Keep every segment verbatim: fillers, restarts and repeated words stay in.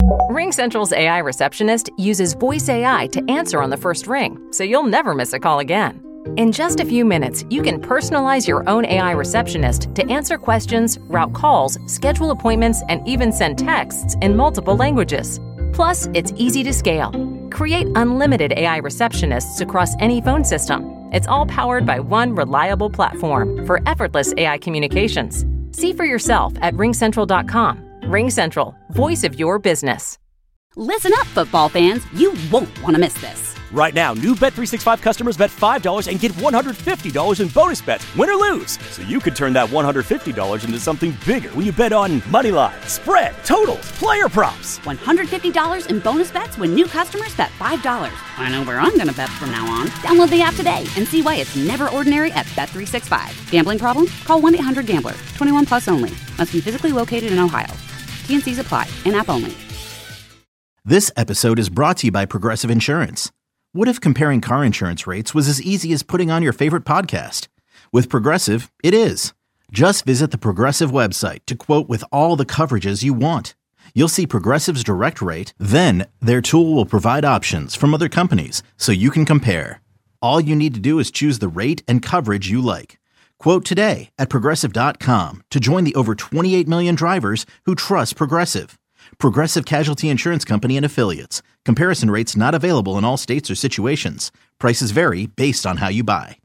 RingCentral's A I receptionist uses voice A I to answer on the first ring, so you'll never miss a call again. In just a few minutes, you can personalize your own A I receptionist to answer questions, route calls, schedule appointments, and even send texts in multiple languages. Plus, it's easy to scale. Create unlimited A I receptionists across any phone system. It's all powered by one reliable platform for effortless A I communications. See for yourself at ring central dot com. RingCentral, voice of your business. Listen up, football fans. You won't want to miss this. Right now, new Bet three sixty-five customers bet five dollars and get one hundred fifty dollars in bonus bets, win or lose. So you could turn that one hundred fifty dollars into something bigger when you bet on money line, spread, totals, player props. one hundred fifty dollars in bonus bets when new customers bet five dollars. I know where I'm going to bet from now on. Download the app today and see why it's never ordinary at Bet three sixty-five. Gambling problem? Call one eight hundred gambler. twenty-one plus only. Must be physically located in Ohio. T and C's apply. In-app only. This episode is brought to you by Progressive Insurance. What if comparing car insurance rates was as easy as putting on your favorite podcast? With Progressive, it is. Just visit the Progressive website to quote with all the coverages you want. You'll see Progressive's direct rate, then their tool will provide options from other companies so you can compare. All you need to do is choose the rate and coverage you like. Quote today at progressive dot com to join the over twenty-eight million drivers who trust Progressive. Progressive Casualty Insurance Company and Affiliates. Comparison rates not available in all states or situations. Prices vary based on how you buy.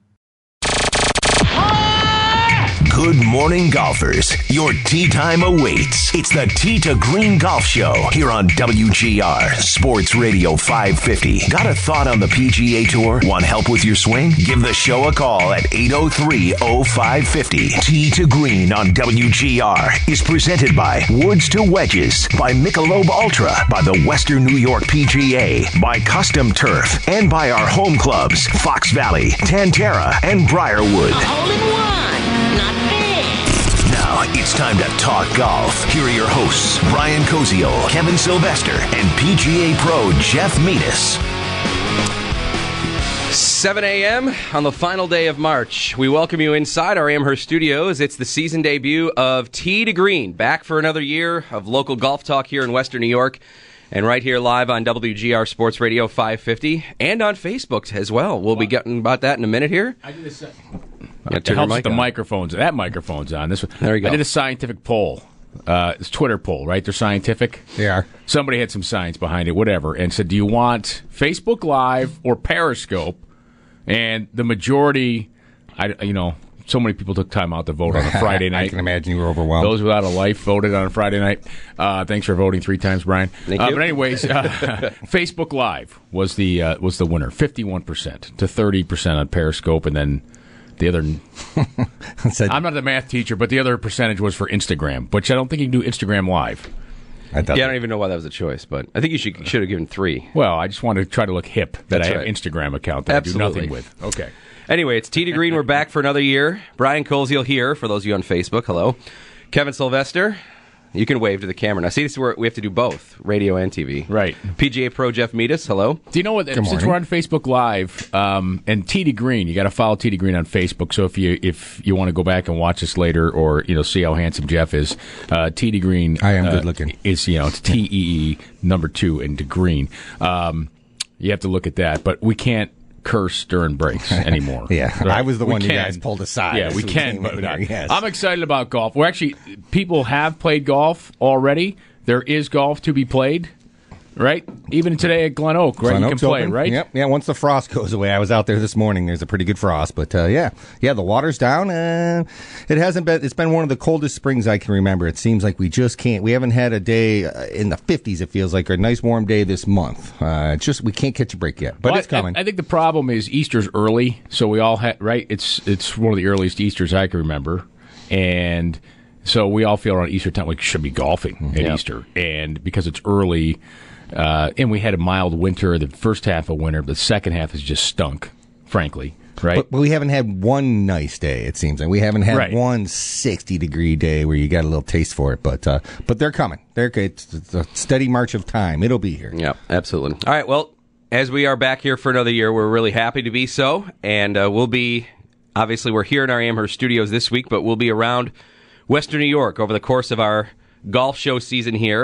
Good morning, golfers. Your tee time awaits. It's the Tee to Green Golf Show here on W G R Sports Radio five fifty. Got a thought on the P G A Tour? Want help with your swing? Give the show a call at eight oh three oh five five oh. Tee to Green on W G R is presented by Woods to Wedges, by Michelob Ultra, by the Western New York P G A, by Custom Turf, and by our home clubs, Fox Valley, Tantera, and Briarwood. A hole in one, not bad. Now it's time to talk golf. Here are your hosts, Brian Koziol, Kevin Sylvester, and P G A Pro Jeff Metis. seven a.m. on the final day of March. We welcome you inside our Amherst studios. It's the season debut of Tee to Green, back for another year of local golf talk here in Western New York, and right here live on W G R Sports Radio five fifty, and on Facebook as well. We'll be getting about that in a minute here. I did this. Yeah, it helps with the on. microphones. That microphone's on. This one. There you go. I did a scientific poll. Uh, it's a Twitter poll, right? They're scientific. They are. Somebody had some science behind it, whatever, and said, do you want Facebook Live or Periscope? And the majority, I, you know, so many people took time out to vote on a Friday night. I can imagine you were overwhelmed. Those without a life voted on a Friday night. Uh, thanks for voting three times, Brian. Thank uh, you. But anyways, uh, Facebook Live was the uh, was the winner, fifty-one percent to thirty percent on Periscope, and then the other. I'm not the math teacher, but the other percentage was for Instagram, which I don't think you can do Instagram Live. I, yeah, I don't even know why that was a choice, but I think you should should have given three. Well, I just wanted to try to look hip that That's I have right. an Instagram account that Absolutely. I do nothing with. Okay. Anyway, it's Tee to Green. We're back for another year. Brian Koziel here, for those of you on Facebook. Hello. Kevin Sylvester. You can wave to the camera. Now, see, this is where we have to do both, radio and T V. Right. P G A Pro Jeff Metis. Hello. Do you know what? Good Since morning. we're on Facebook Live um, and Tee to Green, you got to follow Tee to Green on Facebook. So if you if you want to go back and watch this later, or you know see how handsome Jeff is, uh, Tee to Green. I am uh, good looking. Is you know it's T E E number two and to Green. Um, you have to look at that, but we can't curse during breaks anymore. Yeah, Right? I was the We one you can. guys pulled aside. Yeah, as we we can. came But in not. here, yes. I'm excited about golf. We're actually people have played golf already. There is golf to be played, right? Even today at Glen Oak, right? Glen you Oak's can play, open. right? Yep. Yeah. Once the frost goes away, I was out there this morning. There's a pretty good frost, but uh, yeah, yeah, the water's down, and it hasn't been. It's been one of the coldest springs I can remember. It seems like we just can't. We haven't had a day uh, in the fifties. It feels like, or a nice warm day this month. Uh, it's just we can't catch a break yet, but Well, it's coming. I, I think the problem is Easter's early, so we all had right. It's it's one of the earliest Easters I can remember, and so we all feel around Easter time like should be golfing at Yep. Easter, and because it's early, uh, and we had a mild winter, the first half of winter, but the second half has just stunk, frankly. Right, But, but we haven't had one nice day. It seems like we haven't had Right. one sixty degree day where you got a little taste for it. But uh, but they're coming. They're it's, it's a steady march of time. It'll be here. Yeah, absolutely. All right, well, as we are back here for another year, we're really happy to be so, and uh, we'll be, obviously, we're here in our Amherst studios this week, but we'll be around Western New York over the course of our golf show season here.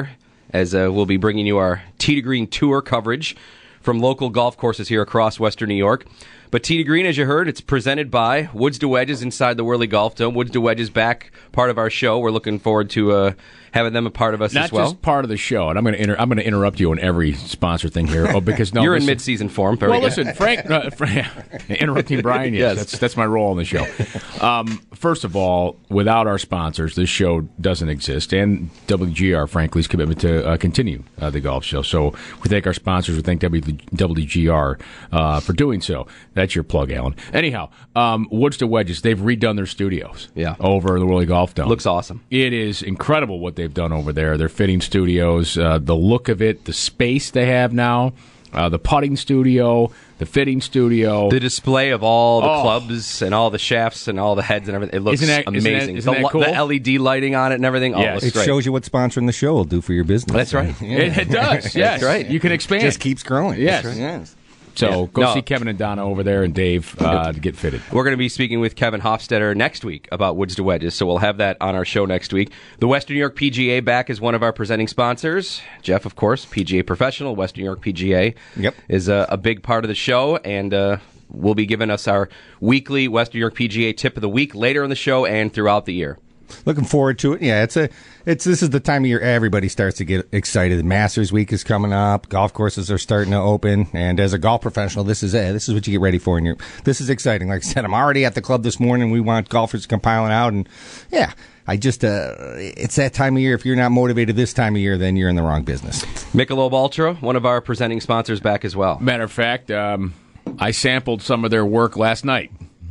as uh, we'll be bringing you our Tee to Green Tour coverage from local golf courses here across Western New York. But Tee to Green, as you heard, it's presented by Woods to Wedges inside the Worley Golf Dome. Woods to Wedges back, part of our show. We're looking forward to uh, having them a part of us Not as well. Not just part of the show, and I'm going to inter- I'm going to interrupt you on every sponsor thing here. Oh, because no, you're listen, in mid-season form. Very well, good. listen, Frank, uh, Frank interrupting Brian. Yes, Yes. that's that's my role on the show. Um, first of all, without our sponsors, this show doesn't exist, and W G R, frankly's commitment to uh, continue uh, the golf show. So we thank our sponsors. We thank W G R uh, for doing so. That's your plug, Alan. Anyhow, um, Woods to Wedges, they've redone their studios. Yeah. Over the Worley Golf Dome. Looks awesome. It is incredible what they've done over there. Their fitting studios, uh, the look of it, the space they have now, uh, the putting studio, the fitting studio. The display of all the Oh. clubs and all the shafts and all the heads and everything. It looks Isn't that- isn't that- amazing. isn't the, that li- cool? the L E D lighting on it and everything. Oh, Yes. it looks It great. shows you what sponsoring the show will do for your business. That's right. It, it does, yes. right. You can expand. Just keeps growing. Yes. That's right. Yes. So Yeah. go No. see Kevin and Donna over there and Dave uh, to get fitted. We're going to be speaking with Kevin Hofstetter next week about Woods to Wedges, so we'll have that on our show next week. The Western New York P G A back as one of our presenting sponsors. Jeff, of course, P G A professional, Western New York P G A Yep. is a, a big part of the show, and uh, will be giving us our weekly Western New York P G A tip of the week later in the show and throughout the year. Looking forward to it. Yeah, it's a it's this is the time of year everybody starts to get excited. The Masters Week is coming up. Golf courses are starting to open, and as a golf professional, this is it. This is what you get ready for. And you're, this is exciting. Like I said, I'm already at the club this morning. We want golfers to come piling out, and yeah, I just uh, it's that time of year. If you're not motivated this time of year, then you're in the wrong business. Michelob Ultra, one of our presenting sponsors, back as well. Matter of fact, um, I sampled some of their work last night.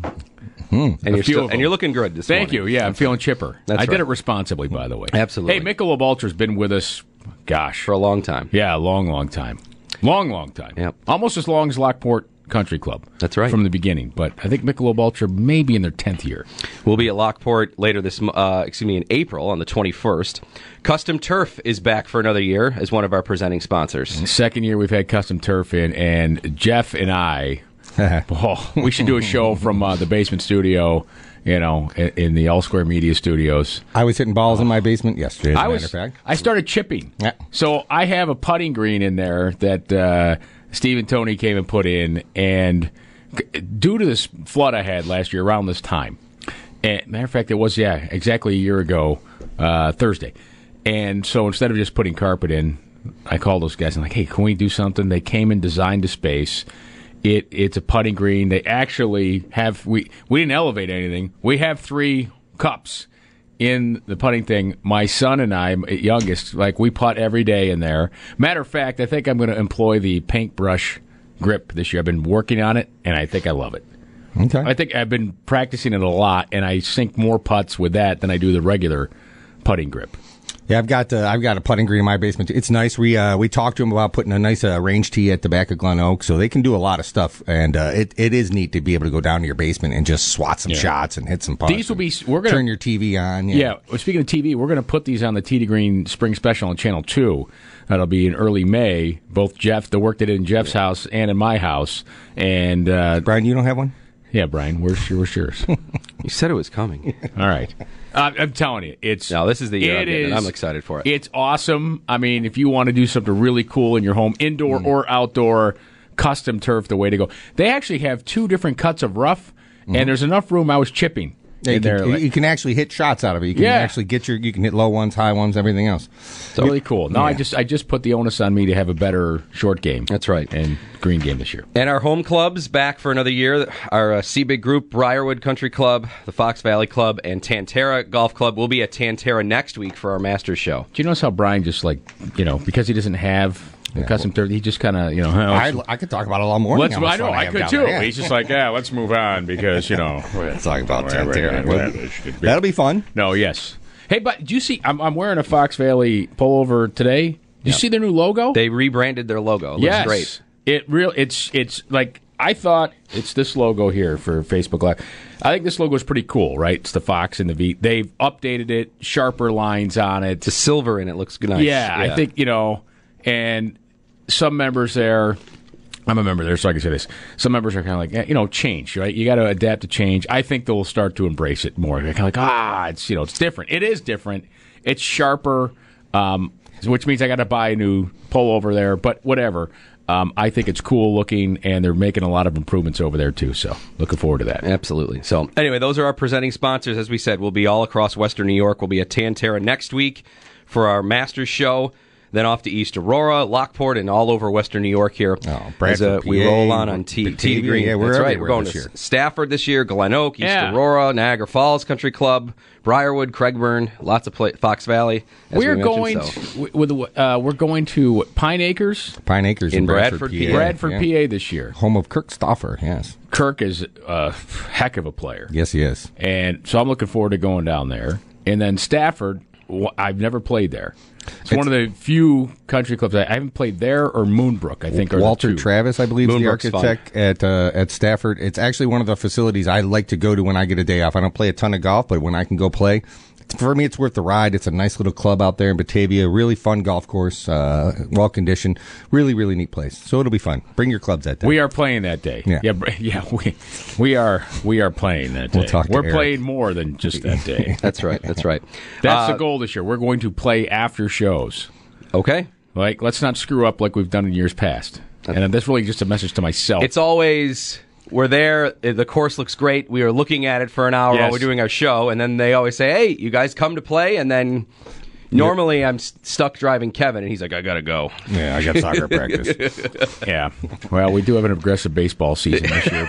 And A you're, few still, of and them. you're looking good this Thank morning. you. Yeah, I'm feeling chipper. That's I right. did it responsibly, by the way. Absolutely. Hey, Michelob Ultra's been with us, gosh. For a long time. Yeah, a long, long time. Long, long time. Yep. Almost as long as Lockport Country Club. That's right. From the beginning. But I think Michelob Ultra may be in their tenth year. We'll be at Lockport later this, uh, excuse me, in April on the twenty-first. Custom Turf is back for another year as one of our presenting sponsors. Second year we've had Custom Turf in, and Jeff and I, oh, we should do a show from uh, the basement studio, you know, in, in the All Square Media Studios. I was hitting balls in my basement yesterday. As a I matter was, of fact, I started chipping. Yeah. So I have a putting green in there that uh, Steve and Tony came and put in, and c- due to this flood I had last year around this time, and matter of fact, it was yeah exactly a year ago, uh, Thursday, and so instead of just putting carpet in, I called those guys and like, hey, can we do something? They came and designed a space. It it's a putting green. They actually have we we didn't elevate anything. We have three cups in the putting thing. My son and I, my youngest, like we putt every day in there. Matter of fact, I think I'm going to employ the paintbrush grip this year. I've been working on it, and I think I love it. okay. I think I've been practicing it a lot, and I sink more putts with that than I do the regular putting grip. Yeah, I've got uh, I've got a putting green in my basement. It's nice. We uh, we talked to them about putting a nice uh, range tee at the back of Glen Oak, so they can do a lot of stuff. And uh, it it is neat to be able to go down to your basement and just swat some Yeah. shots and hit some putts. These will be. We're gonna turn your T V on. Yeah. Well, speaking of T V, we're going to put these on the Tee to Green Spring Special on Channel Two. That'll be in early May. Both Jeff, the work they did in Jeff's house and in my house. And uh, Brian, you don't have one? yeah, Brian, where's your, where's yours? You said it was coming. All right. Uh, I'm telling you, it's No, this is the year it I'm getting it. is- I'm excited for it. It's awesome. I mean, if you want to do something really cool in your home, indoor Mm. or outdoor, Custom Turf, the way to go. They actually have two different cuts of rough, and there's enough room. I was chipping Yeah, you, in there. can, like- you can actually hit shots out of it. You can Yeah. actually get your you can hit low ones, high ones, everything else. It's really cool. No, I Yeah. just I just put the onus on me to have a better short game. That's right. And green game this year. And our home clubs back for another year. Our uh, C-Big Group, Briarwood Country Club, the Fox Valley Club, and Tantera Golf Club. We'll be at Tantera next week for our Masters show. Do you notice how Brian just like, you know, because he doesn't have the custom turf, he just kind of, you know, I, let's, I could talk about it all morning. let's, how much I know, fun I have could down too. there, yeah. He's just like, yeah, let's move on because, you know. Let's talk about Whatever, Tantera. whatever. Well, that'll be fun. No, yes. Hey, but do you see, I'm, I'm wearing a Fox Valley pullover today. Do you see their new logo? They rebranded their logo. It looks yes. great. It real it's it's like I thought it's this logo here for Facebook Live. I think this logo is pretty cool, right? It's the Fox and the V. They've updated it, sharper lines on it. The silver in it looks nice. Yeah, I think, you know, and some members there, I'm a member there, so I can say this. Some members are kind of like, eh, you know, change, right? You got to adapt to change. I think they'll start to embrace it more. They're kind of like, ah, it's, you know, it's different. It is different. It's sharper. Um, which means I got to buy a new pullover there. But whatever. Um, I think it's cool looking, and they're making a lot of improvements over there, too. So looking forward to that. Absolutely. So anyway, those are our presenting sponsors. As we said, we'll be all across Western New York. We'll be at Tan Terra next week for our Masters show. Then off to East Aurora, Lockport, and all over Western New York here. Oh, Bradford, as, uh, we P A, roll on on T, T Green. Yeah, we're That's right. We're going this to year. Stafford this year, Glen Oak, East Yeah. Aurora, Niagara Falls Country Club, Briarwood, Craigburn, lots of play, Fox Valley. As We're we going. so. To, with uh, we're going to Pine Acres, Pine Acres In in, Bradford, P A. P A. Bradford, yeah. P A this year. Home of Kirk Stauffer, yes. Kirk is a heck of a player. Yes, he is. And so I'm looking forward to going down there. And then Stafford, wh- I've never played there. It's, It's- one of the few country clubs. I I haven't played there or Moonbrook, I think, are Walter the two. Travis, I believe, is the Moonbrook's architect at uh, at Stafford. It's actually one of the facilities I like to go to when I get a day off. I don't play a ton of golf, but when I can go play, for me, it's worth the ride. It's a nice little club out there in Batavia. Really fun golf course, uh, well conditioned. Really, really neat place. So it'll be fun. Bring your clubs that day. We are playing that day. Yeah. yeah, br- yeah. We we are we are playing that day. We'll talk to We're Eric. playing more than just that day. That's right. That's right. That's Uh, the goal this year. We're going to play after shows. Okay. Like, let's not screw up like we've done in years past. And that's really just a message to myself. It's always, we're there, the course looks great, we are looking at it for an hour Yes. while we're doing our show, and then they always say, hey, you guys come to play, and then normally I'm s- stuck driving Kevin, and he's like, I gotta go. yeah, I got soccer practice. Yeah. Well, we do have an aggressive baseball season this year,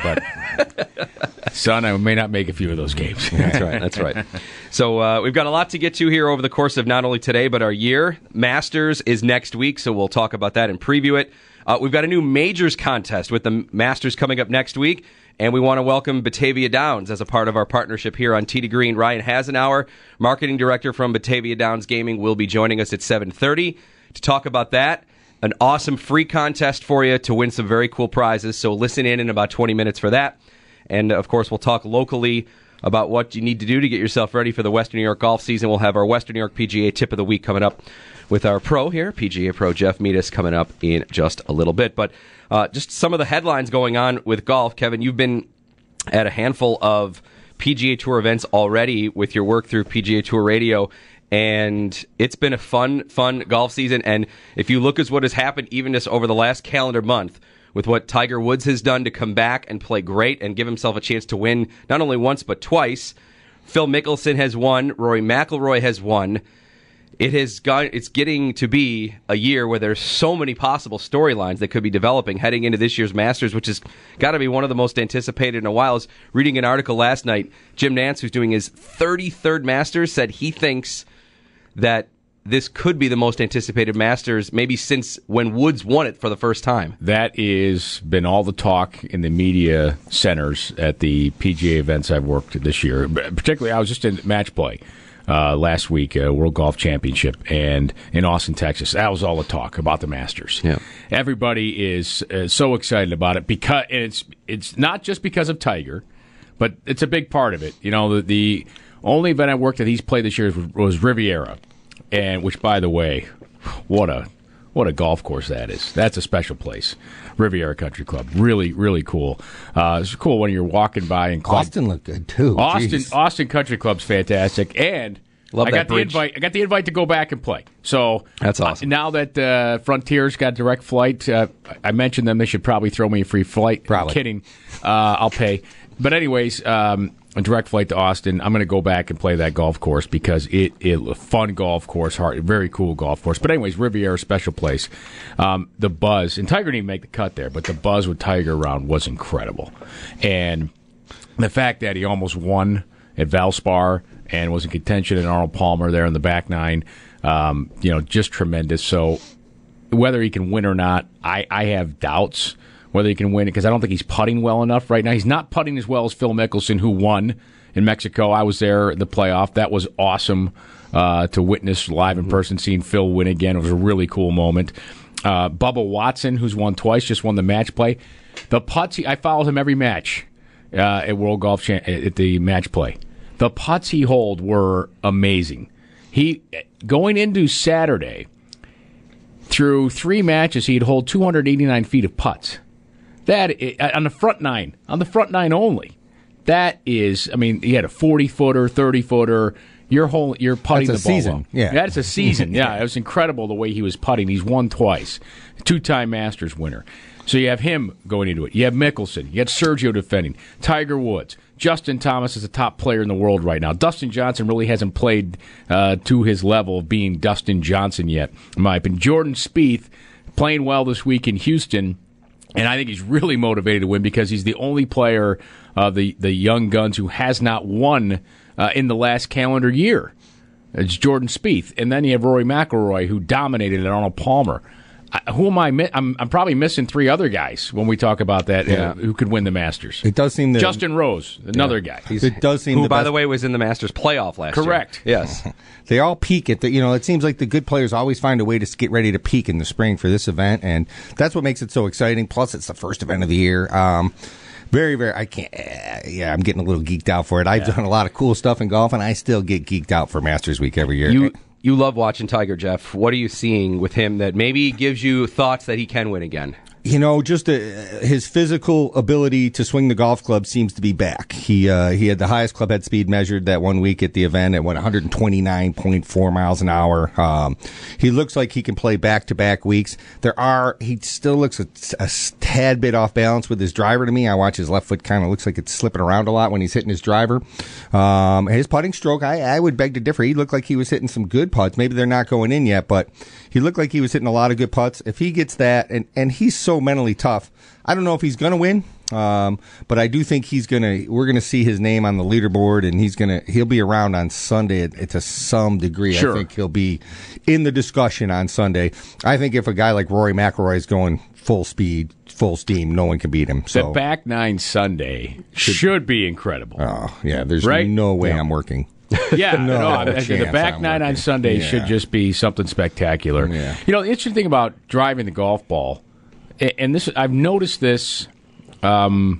but son, I may not make a few of those games. That's right. That's right. So uh, we've got a lot to get to here over the course of not only today, but our year. Masters is next week, so we'll talk about that and preview it. Uh, we've got a new Majors contest with the Masters coming up next week, and we want to welcome Batavia Downs as a part of our partnership here on Tee to Green. Ryan Hasenauer, marketing director from Batavia Downs Gaming, will be joining us at seven thirty to talk about that. An awesome free contest for you to win some very cool prizes, so listen in in about twenty minutes for that. And, of course, we'll talk locally about what you need to do to get yourself ready for the Western New York golf season. We'll have our Western New York P G A Tip of the Week coming up with our pro here, P G A Pro Jeff Meadis, coming up in just a little bit. But uh, just some of the headlines going on with golf. Kevin, you've been at a handful of P G A Tour events already with your work through P G A Tour Radio, and it's been a fun, fun golf season. And if you look at what has happened even just over the last calendar month, with what Tiger Woods has done to come back and play great and give himself a chance to win not only once but twice. Phil Mickelson has won. Rory McIlroy has won. It has gone. It's getting to be a year where there's so many possible storylines that could be developing heading into this year's Masters, which has got to be one of the most anticipated in a while. I was reading an article last night. Jim Nantz, who's doing his thirty-third Masters, said he thinks that this could be the most anticipated Masters maybe since when Woods won it for the first time. That is been all the talk in the media centers at the P G A events I've worked this year. Particularly, I was just in match play uh, last week, uh, World Golf Championship, and in Austin, Texas. That was all the talk about the Masters. Yeah. Everybody is uh, so excited about it because and it's it's not just because of Tiger, but it's a big part of it. You know, the, the only event I worked that he's played this year was, was Riviera. And which, by the way, what a what a golf course that is. That's a special place. Riviera Country Club. Really, really cool. Uh, it's cool when you're walking by and club. Austin looked good, too. Austin Jeez. Austin Country Club's fantastic. And Love I that got the bridge. invite I got the invite to go back and play. So That's awesome. uh, now that uh, Frontier's got direct flight, uh, I mentioned them. They should probably throw me a free flight. Probably. I'm kidding. Uh, I'll pay. But anyways, um, a direct flight to Austin. I'm going to go back and play that golf course because it it a fun golf course, hard, very cool golf course. But anyways, Riviera, special place. Um, the buzz, and Tiger didn't even make the cut there, but the buzz with Tiger around was incredible. And the fact that he almost won at Valspar and was in contention at Arnold Palmer there in the back nine, um, you know, just tremendous. So whether he can win or not, I, I have doubts whether he can win it because I don't think he's putting well enough right now. He's not putting as well as Phil Mickelson, who won in Mexico. I was there at the playoff. That was awesome uh, to witness live in person, seeing Phil win again. It was a really cool moment. Uh, Bubba Watson, who's won twice, just won the match play. The putts, he, I followed him every match uh, at World Golf Cha- at the match play. The putts he holed were amazing. He going into Saturday, through three matches, he'd hold two hundred eighty-nine feet of putts. That on the front nine, on the front nine only. That is, I mean, he had a forty-footer, thirty-footer, You're whole, you're putting That's the a ball season. well. Yeah. That's a season. Yeah, it was incredible the way he was putting. He's won twice, two-time Masters winner. So you have him going into it. You have Mickelson. You got Sergio defending. Tiger Woods. Justin Thomas is the top player in the world right now. Dustin Johnson really hasn't played uh, to his level of being Dustin Johnson yet, in my opinion. Jordan Spieth playing well this week in Houston, and I think he's really motivated to win because he's the only player of the, the young guns who has not won uh, in the last calendar year. It's Jordan Spieth. And then you have Rory McIlroy, who dominated at Arnold Palmer. I, who am I? Mi- I'm, I'm probably missing three other guys when we talk about that, Yeah. uh, who could win the Masters. It does seem that Justin Rose, another Yeah. guy. It does seem Who, the by best. the way, was in the Masters playoff last Correct. year. Yes. They all peak at the, you know, it seems like the good players always find a way to get ready to peak in the spring for this event, and that's what makes it so exciting. Plus, it's the first event of the year. Um, very, very, I can't, uh, yeah, I'm getting a little geeked out for it. I've Yeah. done a lot of cool stuff in golf, and I still get geeked out for Masters Week every year. You you love watching Tiger, Jeff. What are you seeing with him that maybe gives you thoughts that he can win again? You know, just uh, his physical ability to swing the golf club seems to be back. He uh, he had the highest club head speed measured that one week at the event at one twenty-nine point four miles an hour. Um, he looks like he can play back to back weeks. There are he still looks a, a tad bit off balance with his driver to me. I watch his left foot kind of looks like it's slipping around a lot when he's hitting his driver. Um, his putting stroke, I, I would beg to differ. He looked like he was hitting some good putts. Maybe they're not going in yet, but he looked like he was hitting a lot of good putts. If he gets that, and, and he's so mentally tough, I don't know if he's going to win, um, but I do think he's going to, we're going to see his name on the leaderboard, and he's going to, he'll be around on Sunday to some degree. Sure. I think he'll be in the discussion on Sunday. I think if a guy like Rory McIlroy is going full speed, full steam, no one can beat him. So The back nine Sunday should be incredible. Oh, yeah, there's Right? no way Yeah. I'm working. Yeah, No no, I mean, the chance back I'm nine on working. Sunday Yeah. should just be something spectacular. Yeah. You know, the interesting thing about driving the golf ball, a- and this I've noticed this, um,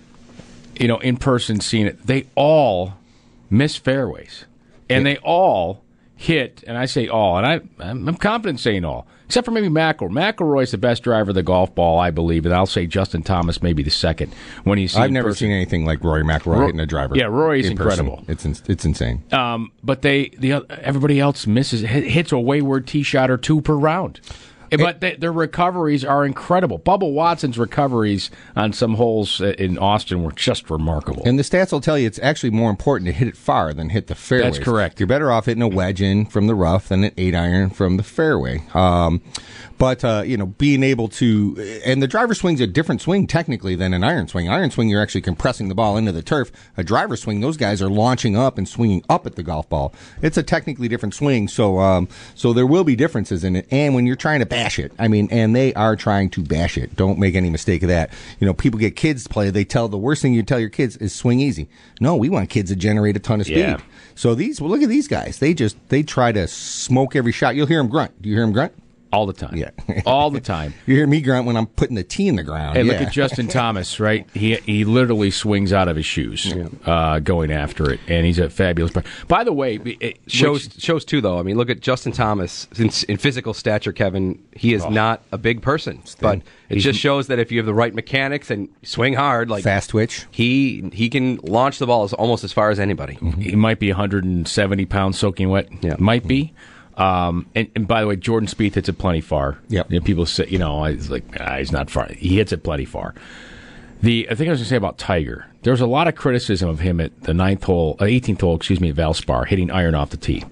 you know, in person, seeing it, they all miss fairways, and they all hit, and I say all, and I I'm, I'm confident saying all, except for maybe McIlroy. McIlroy's the best driver of the golf ball, I believe, and I'll say Justin Thomas maybe the second when he's. I've never seen anything like Rory McIlroy Ro- hitting a driver. Yeah, Rory's in person. incredible. It's in, it's insane. Um, but they the oth- everybody else misses hit- hits a wayward tee shot or two per round. But they, their recoveries are incredible. Bubba Watson's recoveries on some holes in Austin were just remarkable. And the stats will tell you it's actually more important to hit it far than hit the fairways. That's correct. You're better off hitting a wedge in from the rough than an eight iron from the fairway. Um, but, uh, you know, being able to, and the driver swing's a different swing technically than an iron swing. Iron swing, you're actually compressing the ball into the turf. A driver swing, those guys are launching up and swinging up at the golf ball. It's a technically different swing. So, um, so there will be differences in it. And when you're trying to bash it, I mean, and they are trying to bash it. Don't make any mistake of that. You know, people get kids to play. They tell the worst thing you tell your kids is swing easy. No, we want kids to generate a ton of speed. Yeah. So these, well, look at these guys. They just, they try to smoke every shot. You'll hear them grunt. Do you hear them grunt? All the time. Yeah. All the time. You hear me grunt when I'm putting the tee in the ground. Hey, yeah. look at Justin Thomas, right? He he literally swings out of his shoes uh, going after it, and he's a fabulous player. By the way, it Shows which- shows too, though. I mean, look at Justin Thomas. In, in physical stature, Kevin, he is Oh. not a big person, but it just shows that if you have the right mechanics and swing hard, like Fast twitch. he he can launch the ball as, almost as far as anybody. he might be one hundred seventy pounds soaking wet. Yeah. Might be. Um, and, and by the way, Jordan Spieth hits it plenty far. Yep. You know, people say, you know, it's like, ah, he's not far. He hits it plenty far. The I think I was going to say about Tiger, there was a lot of criticism of him at the ninth hole, uh, eighteenth hole, excuse me, at Valspar, hitting iron off the tee.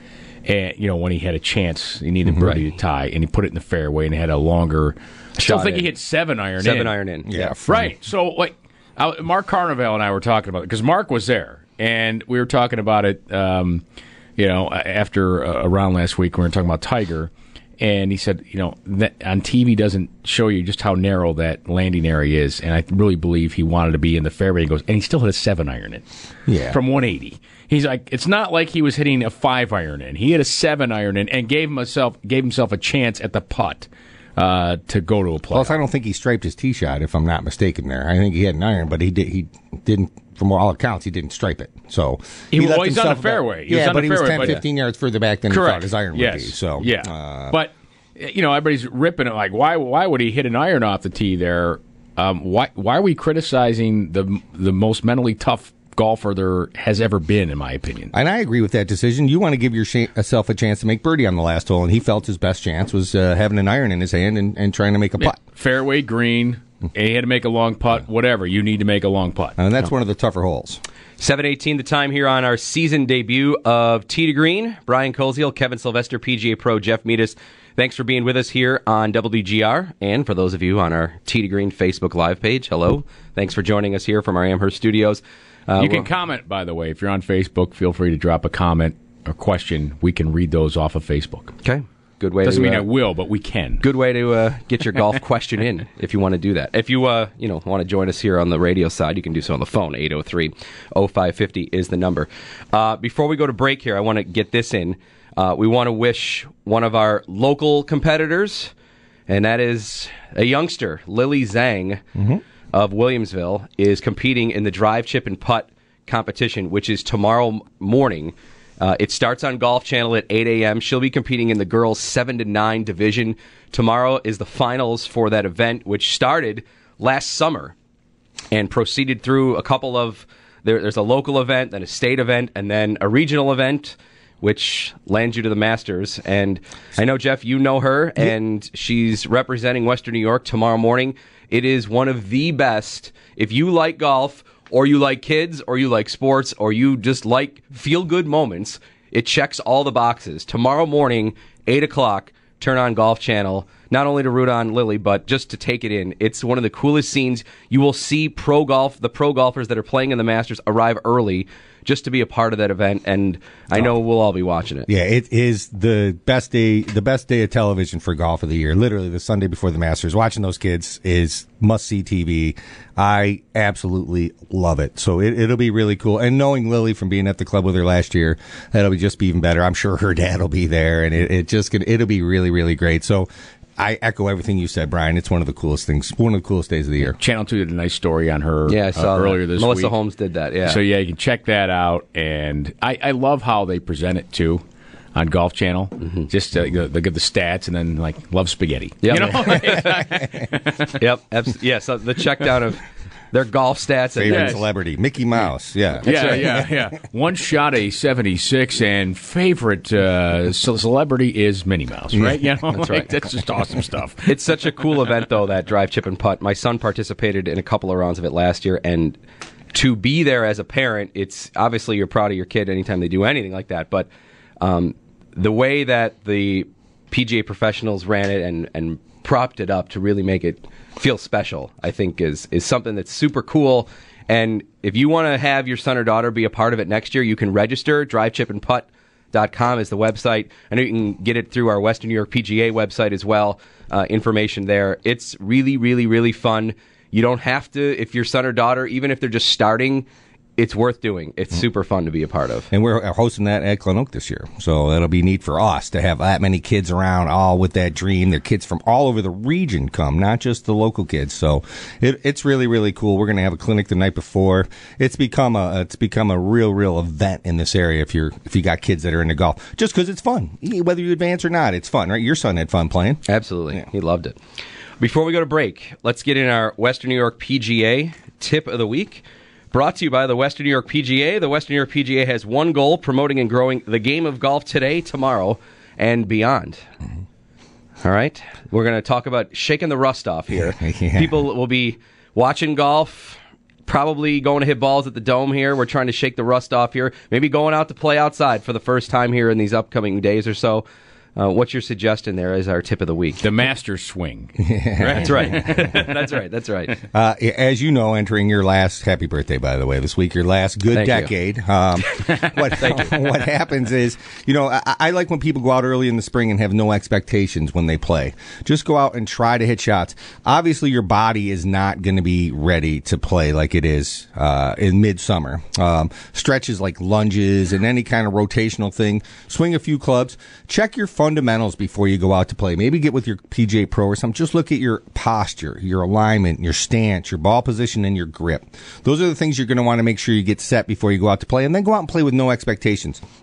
And, you know, when he had a chance, he needed birdie to tie, and he put it in the fairway and had a longer. I still Shot think in. he hit seven iron in. Seven iron in. Yeah. Right. So, like, I, Mark Carnevale and I were talking about it because Mark was there, and we were talking about it. Um, you know, after a round last week, we were talking about Tiger, and he said, you know, that on T V doesn't show you just how narrow that landing area is, and I really believe he wanted to be in the fairway. He goes, and he still hit a seven iron in, Yeah. from one eighty. He's like, it's not like he was hitting a five iron in. He hit a seven iron in and gave himself gave himself a chance at the putt uh, to go to a play. Plus, I don't think he striped his tee shot, if I'm not mistaken. There, I think he had an iron, but he did. He didn't. From all accounts, he didn't stripe it. So He- well, left he's on himself the fairway. About, He was yeah, on but the he was fairway, ten, but- fifteen yards further back than Correct. he thought his iron yes. would be. So yeah, uh, but you know, everybody's ripping it. Like, why? Why would he hit an iron off the tee there? Um, why? Why are we criticizing the the most mentally tough golfer there has ever been, in my opinion. And I agree with that decision. You want to give yourself a chance to make birdie on the last hole, and he felt his best chance was uh, having an iron in his hand and, and trying to make a putt. Yeah. Fairway, green, he had to make a long putt, whatever. You need to make a long putt. And that's one of the tougher holes. seven eighteen the time here on our season debut of Tee to Green. Brian Koziel, Kevin Sylvester, P G A Pro Jeff Meadis. Thanks for being with us here on W G R. And for those of you on our Tee to Green Facebook Live page, hello. Thanks for joining us here from our Amherst studios. Uh, you can comment, by the way. If you're on Facebook, feel free to drop a comment or question. We can read those off of Facebook. Okay. Good way. Doesn't to, mean uh, I will, but we can. Good way to uh, get your golf question in if you want to do that. If you uh, you know want to join us here on the radio side, you can do so on the phone. eight oh three oh five five oh is the number. Uh, before we go to break here, I want to get this in. Uh, we want to wish one of our local competitors, and that is a youngster, Lily Zhang mm-hmm. of Williamsville, is competing in the drive, chip, and putt competition, which is tomorrow morning. Uh, it starts on Golf Channel at eight a.m. She'll be competing in the girls' seven to nine division. Tomorrow is the finals for that event, which started last summer and proceeded through a couple of... There, there's a local event, then a state event, and then a regional event, which lands you to the Masters. And I know, Jeff, you know her, and she's representing Western New York tomorrow morning. It is one of the best. If you like golf, or you like kids, or you like sports, or you just like feel-good moments, it checks all the boxes. Tomorrow morning, eight o'clock, turn on Golf Channel, not only to root on Lily, but just to take it in. It's one of the coolest scenes. You will see pro golf, the pro golfers that are playing in the Masters arrive early just to be a part of that event, and I know we'll all be watching it. Yeah, it is the best day, the best day of television for golf of the year. Literally, the Sunday before the Masters. Watching those kids is must-see T V. I absolutely love it. So it, it'll be really cool. And knowing Lily from being at the club with her last year, that'll be just be even better. I'm sure her dad will be there, and it, it just gonna, it'll be really, really great. So I echo everything you said, Brian. It's one of the coolest things, one of the coolest days of the year. Channel two did a nice story on her yeah, I saw uh, earlier that. this Melissa week. Melissa Holmes did that, yeah. So, yeah, you can check that out. And I, I love how they present it, too, on Golf Channel. Mm-hmm. Just uh, they give the stats and then, like, love spaghetti. Yep. You know? Yep. Abs- yeah, so the check down of their golf stats. Favorite and celebrity, Mickey Mouse. Yeah, yeah, right. yeah, yeah. One shot a seventy-six, and favorite uh, celebrity is Minnie Mouse, right? You know, that's like, right. That's just awesome stuff. It's such a cool event, though, that drive, chip, and putt. My son participated in a couple of rounds of it last year, and to be there as a parent, it's obviously you're proud of your kid anytime they do anything like that. But um, the way that the P G A professionals ran it and and propped it up to really make it feel special, I think is is something that's super cool. And if you want to have your son or daughter be a part of it next year, you can register. drive chip and putt dot com is the website. I know you can get it through our Western New York P G A website as well. Uh, information there. It's really, really, really fun. You don't have to, if your son or daughter, even if they're just starting, it's worth doing. It's super fun to be a part of. And we're hosting that at Glen Oak this year. So that'll be neat for us to have that many kids around, all with that dream. They're kids from all over the region come, not just the local kids. So it, it's really, really cool. We're going to have a clinic the night before. It's become a it's become a real, real event in this area if you're if you got kids that are into golf. Just because it's fun. Whether you advance or not, it's fun, right? Your son had fun playing. Absolutely. Yeah. He loved it. Before we go to break, let's get in our Western New York P G A tip of the week. Brought to you by the Western New York P G A. The Western New York P G A has one goal, promoting and growing the game of golf today, tomorrow, and beyond. Mm-hmm. All right? We're going to talk about shaking the rust off here. Yeah. People will be watching golf, probably going to hit balls at the Dome here. We're trying to shake the rust off here. Maybe going out to play outside for the first time here in these upcoming days or so. Uh, what's your suggestion there as our tip of the week? The master swing. Yeah. That's right. That's right. That's right. Uh, as you know, entering your last, happy birthday, by the way, this week, your last good Thank decade. Um, what, what happens is, you know, I, I like when people go out early in the spring and have no expectations when they play. Just go out and try to hit shots. Obviously, your body is not going to be ready to play like it is uh, in midsummer. Um, stretches like lunges and any kind of rotational thing. Swing a few clubs. Check your fundamentals before you go out to play. Maybe get with your P G A Pro or something. Just look at your posture, your alignment, your stance, your ball position, and your grip. Those are the things you're going to want to make sure you get set before you go out to play, and then go out and play with no expectations.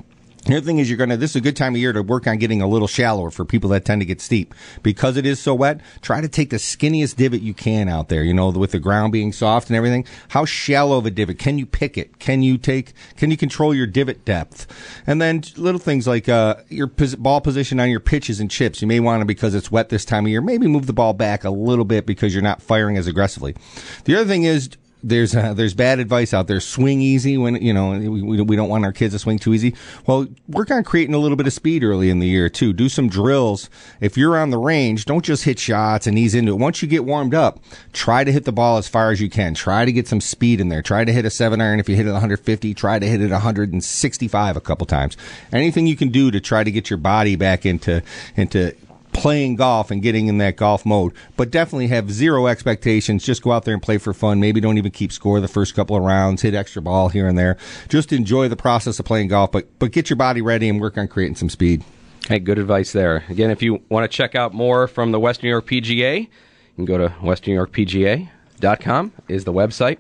The other thing is you're going to, this is a good time of year to work on getting a little shallower for people that tend to get steep. Because it is so wet, try to take the skinniest divot you can out there, you know, with the ground being soft and everything. How shallow of a divot? Can you pick it? Can you take, can you control your divot depth? And then little things like, uh, your pos- ball position on your pitches and chips. You may want to, because it's wet this time of year, maybe move the ball back a little bit because you're not firing as aggressively. The other thing is, There's uh, there's bad advice out there. Swing easy when, you know, we, we don't want our kids to swing too easy. Well, work on creating a little bit of speed early in the year, too. Do some drills. If you're on the range, don't just hit shots and ease into it. Once you get warmed up, try to hit the ball as far as you can. Try to get some speed in there. Try to hit a seven iron. If you hit it one fifty, try to hit it one sixty-five a couple times. Anything you can do to try to get your body back into into playing golf and getting in that golf mode, but definitely have zero expectations. Just go out there and play for fun. Maybe don't even keep score the first couple of rounds, hit extra ball here and there. Just enjoy the process of playing golf, but but get your body ready and work on creating some speed. Hey, good advice there. Again, if you want to check out more from the Western New York P G A, you can go to western new york p g a dot com is the website.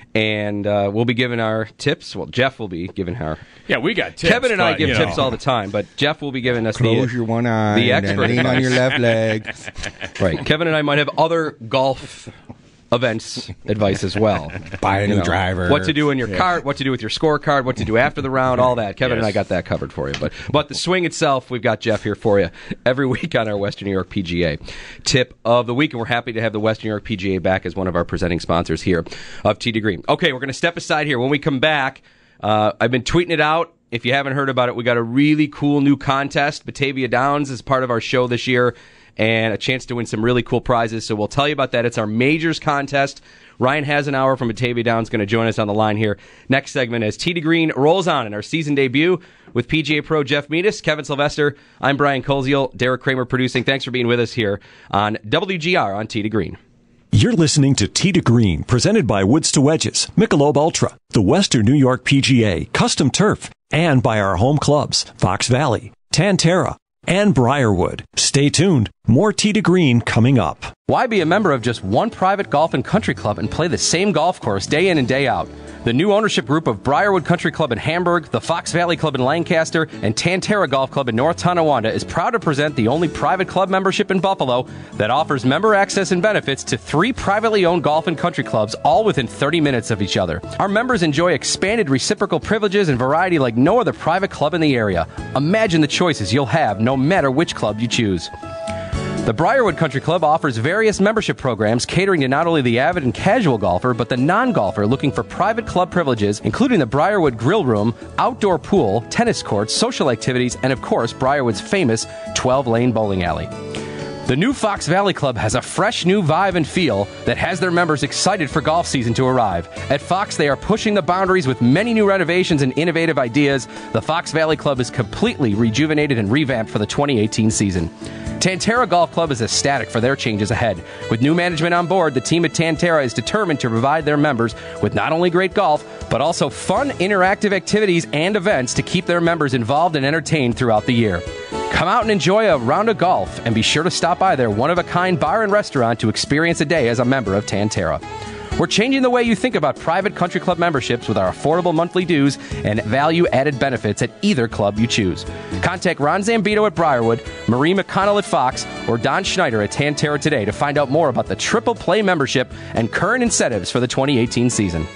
And uh, we'll be giving our tips. Well, Jeff will be giving our... Yeah, we got tips. Kevin and I but, give you tips know. all the time, but Jeff will be giving us Close the, your one eye the and expert lean advice. on your left leg. Right. Kevin and I might have other golf events advice as well. Buy a You new know, driver. What to do in your Yeah. cart, what to do with your scorecard, what to do after the round, all that. Kevin and I Yes. got that covered for you. But but the swing itself, we've got Jeff here for you every week on our Western New York P G A tip of the week, and we're happy to have the Western New York P G A back as one of our presenting sponsors here of Tee to Green. Okay, we're going to step aside here. When we come back, uh, I've been tweeting it out. If you haven't heard about it, we got a really cool new contest. Batavia Downs is part of our show this year, and a chance to win some really cool prizes. So we'll tell you about that. It's our majors contest. Ryan Hasenauer from Batavia Downs is going to join us on the line here next segment as Tee to Green rolls on in our season debut with P G A Pro Jeff Meadis, Kevin Sylvester. I'm Brian Koziel, Derek Kramer producing. Thanks for being with us here on W G R on Tee to Green. You're listening to Tee to Green, presented by Woods to Wedges, Michelob Ultra, the Western New York P G A, Custom Turf, and by our home clubs, Fox Valley, Tantera, and Briarwood. Stay tuned. More Tee to Green coming up. Why be a member of just one private golf and country club and play the same golf course day in and day out? The new ownership group of Briarwood Country Club in Hamburg, the Fox Valley Club in Lancaster, and Tantera Golf Club in North Tonawanda is proud to present the only private club membership in Buffalo that offers member access and benefits to three privately owned golf and country clubs, all within thirty minutes of each other. Our members enjoy expanded reciprocal privileges and variety like no other private club in the area. Imagine the choices you'll have no matter which club you choose. The Briarwood Country Club offers various membership programs catering to not only the avid and casual golfer, but the non-golfer looking for private club privileges, including the Briarwood Grill Room, outdoor pool, tennis courts, social activities, and of course, Briarwood's famous twelve-lane bowling alley. The new Fox Valley Club has a fresh new vibe and feel that has their members excited for golf season to arrive. At Fox, they are pushing the boundaries with many new renovations and innovative ideas. The Fox Valley Club is completely rejuvenated and revamped for the twenty eighteen season. Tantera Golf Club is ecstatic for their changes ahead. With new management on board, the team at Tantera is determined to provide their members with not only great golf, but also fun, interactive activities and events to keep their members involved and entertained throughout the year. Come out and enjoy a round of golf, and be sure to stop by their one-of-a-kind bar and restaurant to experience a day as a member of Tantera. We're changing the way you think about private country club memberships with our affordable monthly dues and value-added benefits at either club you choose. Contact Ron Zambito at Briarwood, Marie McConnell at Fox, or Don Schneider at Tantera today to find out more about the Triple Play membership and current incentives for the twenty eighteen season.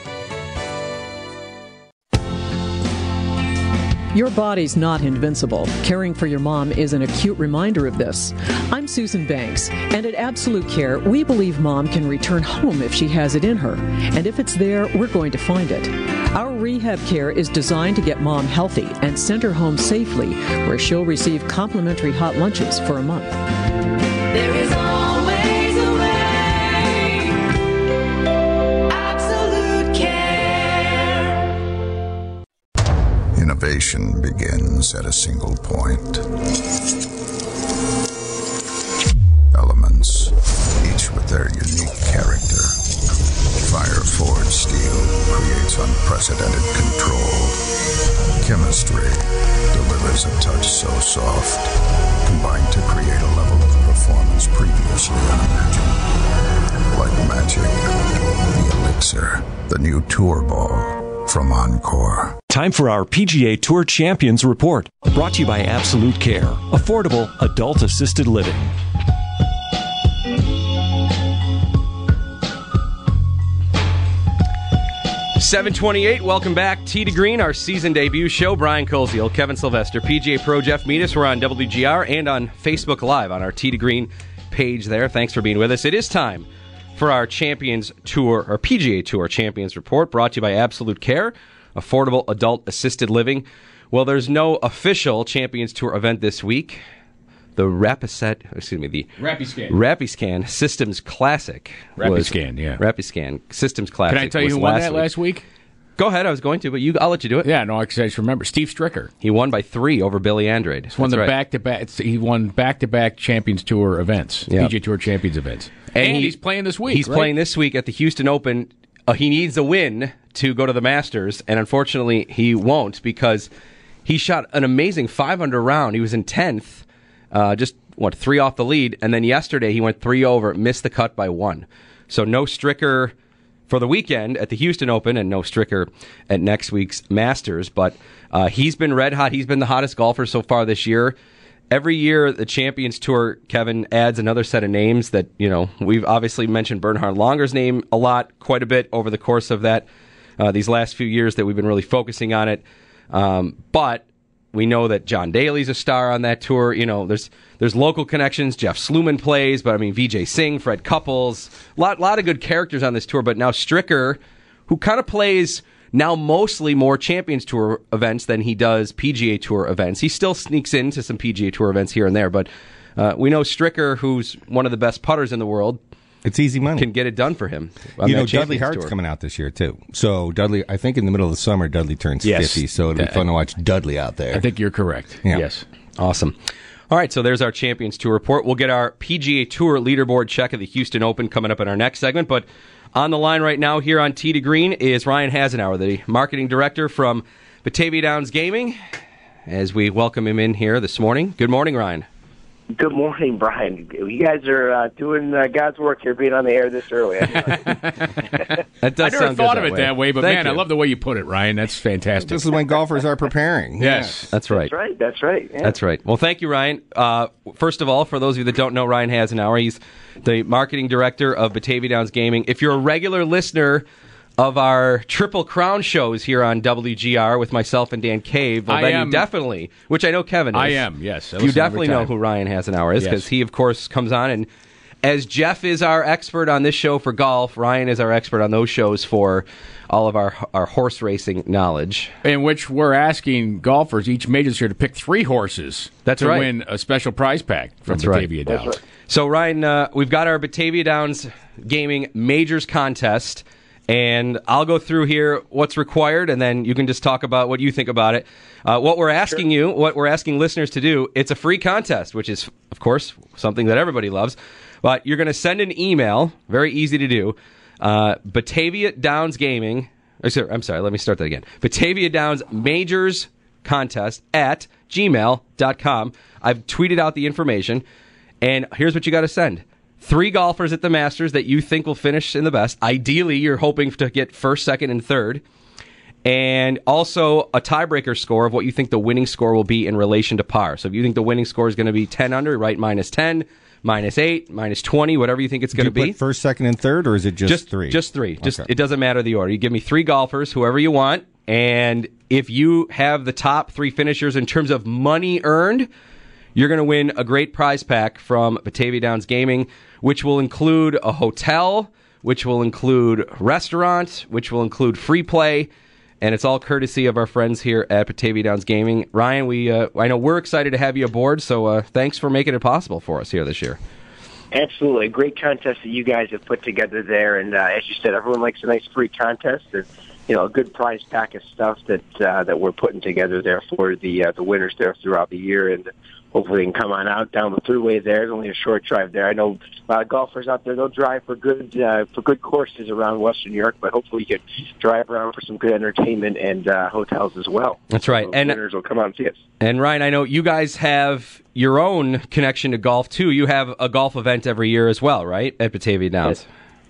Your body's not invincible. Caring for your mom is an acute reminder of this. I'm Susan Banks, and at Absolute Care, we believe mom can return home if she has it in her. And if it's there, we're going to find it. Our rehab care is designed to get mom healthy and send her home safely, where she'll receive complimentary hot lunches for a month. There is always a way. Absolute Care. Innovation begins at a single point. Elements, each with their unique character. Fire-forged steel creates unprecedented control. Chemistry delivers a touch so soft, combined to create a level of performance previously unimagined. Like magic, the Elixir, the new Tour Ball, from Encore. Time for our P G A Tour Champions Report, brought to you by Absolute Care, affordable adult assisted living. seven twenty-eight, welcome back. Tee to Green, our season debut show. Brian Koziel, Kevin Sylvester, P G A Pro Jeff Metis. We're on W G R and on Facebook Live on our Tee to Green page there. Thanks for being with us. It is time for our Champions Tour, or P G A Tour Champions Report, brought to you by Absolute Care, affordable adult assisted living. Well, there's no official Champions Tour event this week. The Rapisat, excuse me, the Rapiscan. Rapiscan Systems Classic. Rapiscan, yeah. Rapiscan Systems Classic. Can I tell you who won that last week? Go ahead, I was going to, but you, I'll let you do it. Yeah, no, I just remember. Steve Stricker. He won by three over Billy Andrade. He's won the right. back-to-back. He won back-to-back Champions Tour events, Yep. P G A Tour Champions events. And, And he- he's playing this week, He's right? playing this week at the Houston Open. Uh, he needs a win to go to the Masters, and unfortunately he won't because he shot an amazing five under round. He was in tenth, uh, just, what, three off the lead, and then yesterday he went three over, missed the cut by one. So no Stricker for the weekend at the Houston Open, and no Stricker at next week's Masters. But uh, he's been red hot. He's been the hottest golfer so far this year. Every year, the Champions Tour, Kevin, adds another set of names that, you know, we've obviously mentioned Bernhard Langer's name a lot, quite a bit over the course of that, uh, these last few years that we've been really focusing on it. Um, but we know that John Daly's a star on that tour. You know, there's there's local connections. Jeff Sluman plays, but I mean, Vijay Singh, Fred Couples, a lot, lot of good characters on this tour. But now Stricker, who kind of plays now mostly more Champions Tour events than he does P G A Tour events. He still sneaks into some P G A Tour events here and there, but uh, we know Stricker, who's one of the best putters in the world, it's easy money, can get it done for him. on You know, that Dudley Champions Hart's Tour. coming out this year, too. So, Dudley, I think in the middle of the summer, Dudley turns Yes. fifty, so it'll be Uh, fun to watch Dudley out there. I think you're correct. Yeah. Yes. Awesome. All right, so there's our Champions Tour report. We'll get our P G A Tour leaderboard check of the Houston Open coming up in our next segment. But on the line right now here on Tee to Green is Ryan Hasenauer, the marketing director from Batavia Downs Gaming, as we welcome him in here this morning. Good morning, Ryan. Good morning, Brian. You guys are uh, doing uh, God's work here, being on the air this early. That I does never sound thought good of it that way, but Thank man, you. I love the way you put it, Ryan. That's fantastic. This is when golfers are preparing. Yes. That's right. That's right. That's right. Yeah. That's right. Well, thank you, Ryan. Uh, first of all, for those of you that don't know Ryan Hasenauer, he's the marketing director of Batavia Downs Gaming. If you're a regular listener of our Triple Crown shows here on W G R with myself and Dan Cave, well, I then am- you definitely, which I know Kevin is. I am, yes. I You listen definitely every know time. who Ryan Hasenauer is Yes. because he, of course, comes on. And as Jeff is our expert on this show for golf, Ryan is our expert on those shows for all of our our horse racing knowledge. In which we're asking golfers each major this year to pick three horses That's to right. win a special prize pack from That's right. Batavia That's Downs. So, Ryan, uh, we've got our Batavia Downs Gaming Majors Contest, and I'll go through here what's required, and then you can just talk about what you think about it. Uh, what we're asking you, what we're asking listeners to do, it's a free contest, which is, of course, something that everybody loves. But you're going to send an email, very easy to do, uh, Batavia Downs Gaming. oh, sorry, I'm sorry, let me start that again. Batavia Downs Majors Contest at gmail dot com. I've tweeted out the information, and here's what you got to send. Three golfers at the Masters that you think will finish in the best. Ideally, you're hoping to get first, second, and third. And also a tiebreaker score of what you think the winning score will be in relation to par. So if you think the winning score is going to be ten under, write minus ten, minus eight, minus twenty, whatever you think it's Do going you to be. put first, second, and third, or is it just, just three? Just three. Just Okay. It doesn't matter the order. You give me three golfers, whoever you want, and if you have the top three finishers in terms of money earned, you're going to win a great prize pack from Batavia Downs Gaming, which will include a hotel, which will include restaurant, which will include free play, and it's all courtesy of our friends here at Batavia Downs Gaming. Ryan, we uh, I know we're excited to have you aboard, so uh, thanks for making it possible for us here this year. Absolutely. A great contest that you guys have put together there. And uh, as you said, everyone likes a nice free contest. And, you know, a good prize pack of stuff that uh, that we're putting together there for the uh, the winners there throughout the year. And hopefully they can come on out down the thruway there. It's only a short drive there. I know a lot of golfers out there, they'll drive for good uh, for good courses around Western New York, but hopefully you can drive around for some good entertainment and uh, hotels as well. That's right. So And winners will come out and see us. And Ryan, I know you guys have your own connection to golf too. You have a golf event every year as well, right? At Batavia Downs.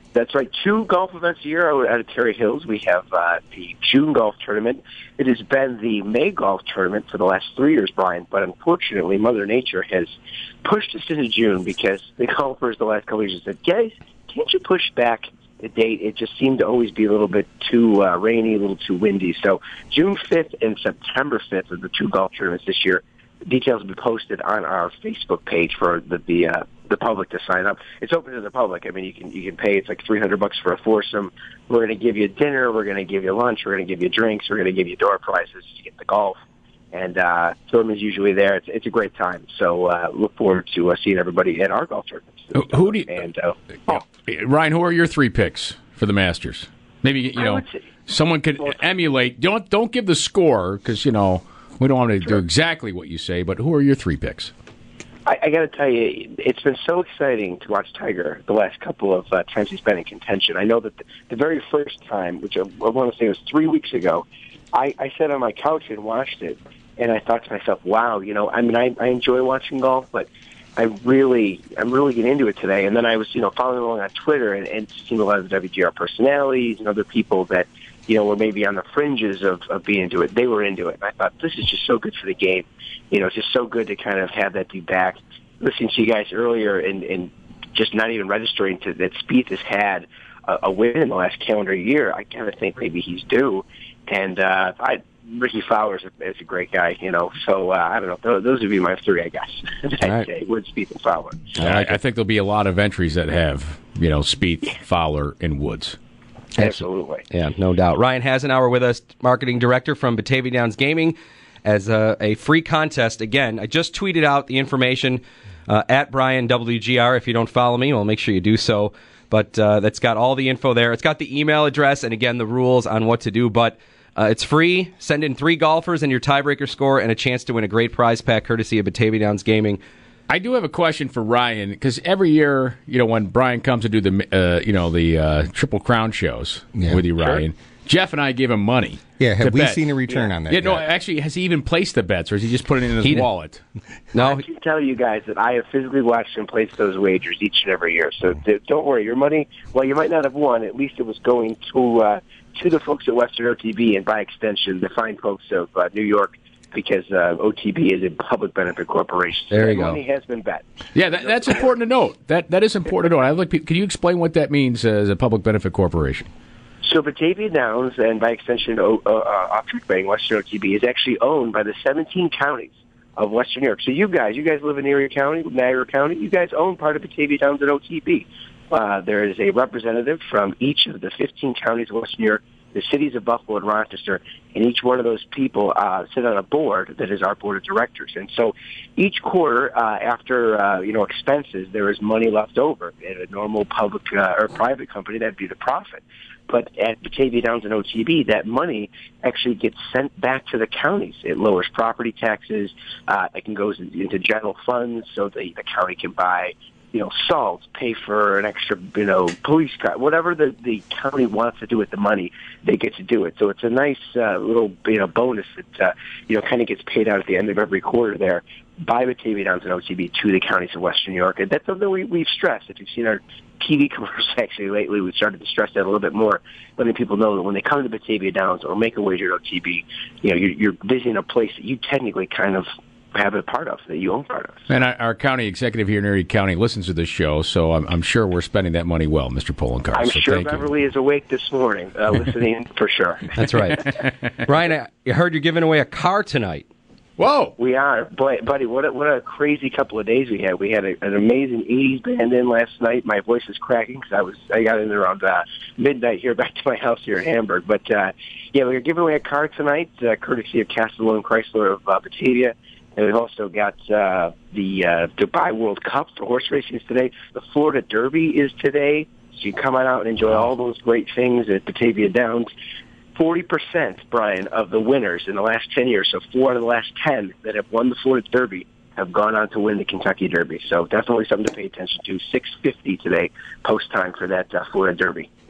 That's right. Two golf events a year out at Terry Hills. We have uh, the June golf tournament. It has been the May golf tournament for the last three years, Brian, but unfortunately Mother Nature has pushed us into June because the golfers the last couple of years said, guys, can't you push back the date? It just seemed to always be a little bit too uh, rainy, a little too windy. So June fifth and September fifth are the two golf tournaments this year. Details will be posted on our Facebook page for the the, uh, the public to sign up. It's open to the public. I mean, you can you can pay. It's like three hundred bucks for a foursome. We're going to give you dinner. We're going to give you lunch. We're going to give you drinks. We're going to give you door prizes to get the golf. And uh, Thurman's usually there. It's it's a great time. So uh, look forward to uh, seeing everybody at our golf tournaments. Who, who do you, and uh, oh. Ryan? Who are your three picks for the Masters? Maybe you know someone could emulate. Don't don't give the score because you know. We don't want to sure. do exactly what you say, but who are your three picks? I, I got to tell you, it's been so exciting to watch Tiger the last couple of uh, times he's been in contention. I know that the, the very first time, which I, I want to say was three weeks ago, I, I sat on my couch and watched it, and I thought to myself, "Wow, you know, I mean, I, I enjoy watching golf, but I really, I'm really getting into it today." And then I was, you know, following along on Twitter and, and seeing a lot of the W G R personalities and other people that, you know, were maybe on the fringes of, of being into it. They were into it. And I thought, this is just so good for the game. You know, it's just so good to kind of have that be back. Listening to you guys earlier and, and just not even registering to that Spieth has had a, a win in the last calendar year, I kind of think maybe he's due. And uh, I, Ricky Fowler is a, is a great guy, you know. So, uh, I don't know. Those, those would be my three, I guess. I'd right. say, Wood, Spieth, and Fowler. I, I think there'll be a lot of entries that have, you know, Spieth, yeah. Fowler, and Woods. Absolutely. Yeah, no doubt. Ryan Hasenauer with us, marketing director from Batavia Downs Gaming, as a, a free contest. Again, I just tweeted out the information uh, at Brian W G R. If you don't follow me, well, make sure you do so. But uh, that's got all the info there. It's got the email address and, again, the rules on what to do. But uh, it's free. Send in three golfers and your tiebreaker score and a chance to win a great prize pack courtesy of Batavia Downs Gaming. I do have a question for Ryan because every year, you know, when Brian comes to do the, uh, you know, the uh, Triple Crown shows yeah, with you, Ryan, sure. Jeff and I give him money. Yeah, have we bet. seen a return yeah. on that? Yeah, yet? no, actually, has he even placed the bets, or has he just put it in his he wallet? No, I can tell you guys that I have physically watched him place those wagers each and every year. So th- don't worry, your money. Well, you might not have won. At least it was going to uh, to the folks at Western O T B, and by extension, the fine folks of uh, New York. Because uh, O T B is a public benefit corporation. So there you go. Money has been bet. Yeah, that, that's important to note. That that is important to note. I like. Can you explain what that means uh, as a public benefit corporation? So Batavia Downs, and by extension, uh, uh, Off-Track Betting, Western O T B, is actually owned by the seventeen counties of Western New York. So you guys, you guys live in Erie County, Niagara County. You guys own part of Batavia Downs and O T B. Uh, there is a representative from each of the fifteen counties of Western New York, the cities of Buffalo and Rochester, and each one of those people uh, sit on a board that is our board of directors. And so each quarter, uh, after uh, you know expenses, there is money left over. In a normal public uh, or private company, that'd be the profit. But at Batavia Downs and O T B, that money actually gets sent back to the counties. It lowers property taxes. Uh, it can go into general funds so the, the county can buy you know, salt, pay for an extra, you know, police car, whatever the, the county wants to do with the money, they get to do it. So it's a nice uh, little, you know, bonus that, uh, you know, kind of gets paid out at the end of every quarter there by Batavia Downs and O T B to the counties of Western New York. And that's something we, we've stressed. If you've seen our T V commercials actually lately, we've started to stress that a little bit more, letting people know that when they come to Batavia Downs or make a wager at O T B, you know, you're, you're visiting a place that you technically kind of have a part of, that you own part of. And our county executive here in Erie County listens to this show, so I'm, I'm sure we're spending that money well, Mister Poloncarz. I'm so sure Beverly you. is awake this morning, uh, listening for sure. That's right. Ryan, I heard you're giving away a car tonight. Whoa! We are. Boy, buddy, what a, what a crazy couple of days we had. We had a, an amazing eighties band in last night. My voice is cracking because I was I got in around uh, midnight here back to my house here in Hamburg. But, uh, yeah, we're giving away a car tonight, uh, courtesy of Castellone Chrysler of uh, Batavia. And we've also got uh, the uh, Dubai World Cup for horse racing is today. The Florida Derby is today. So you come on out and enjoy all those great things at Batavia Downs. forty percent, Brian, of the winners in the last ten years, so four out of the last ten that have won the Florida Derby have gone on to win the Kentucky Derby. So definitely something to pay attention to. six fifty today, post time for that uh, Florida Derby.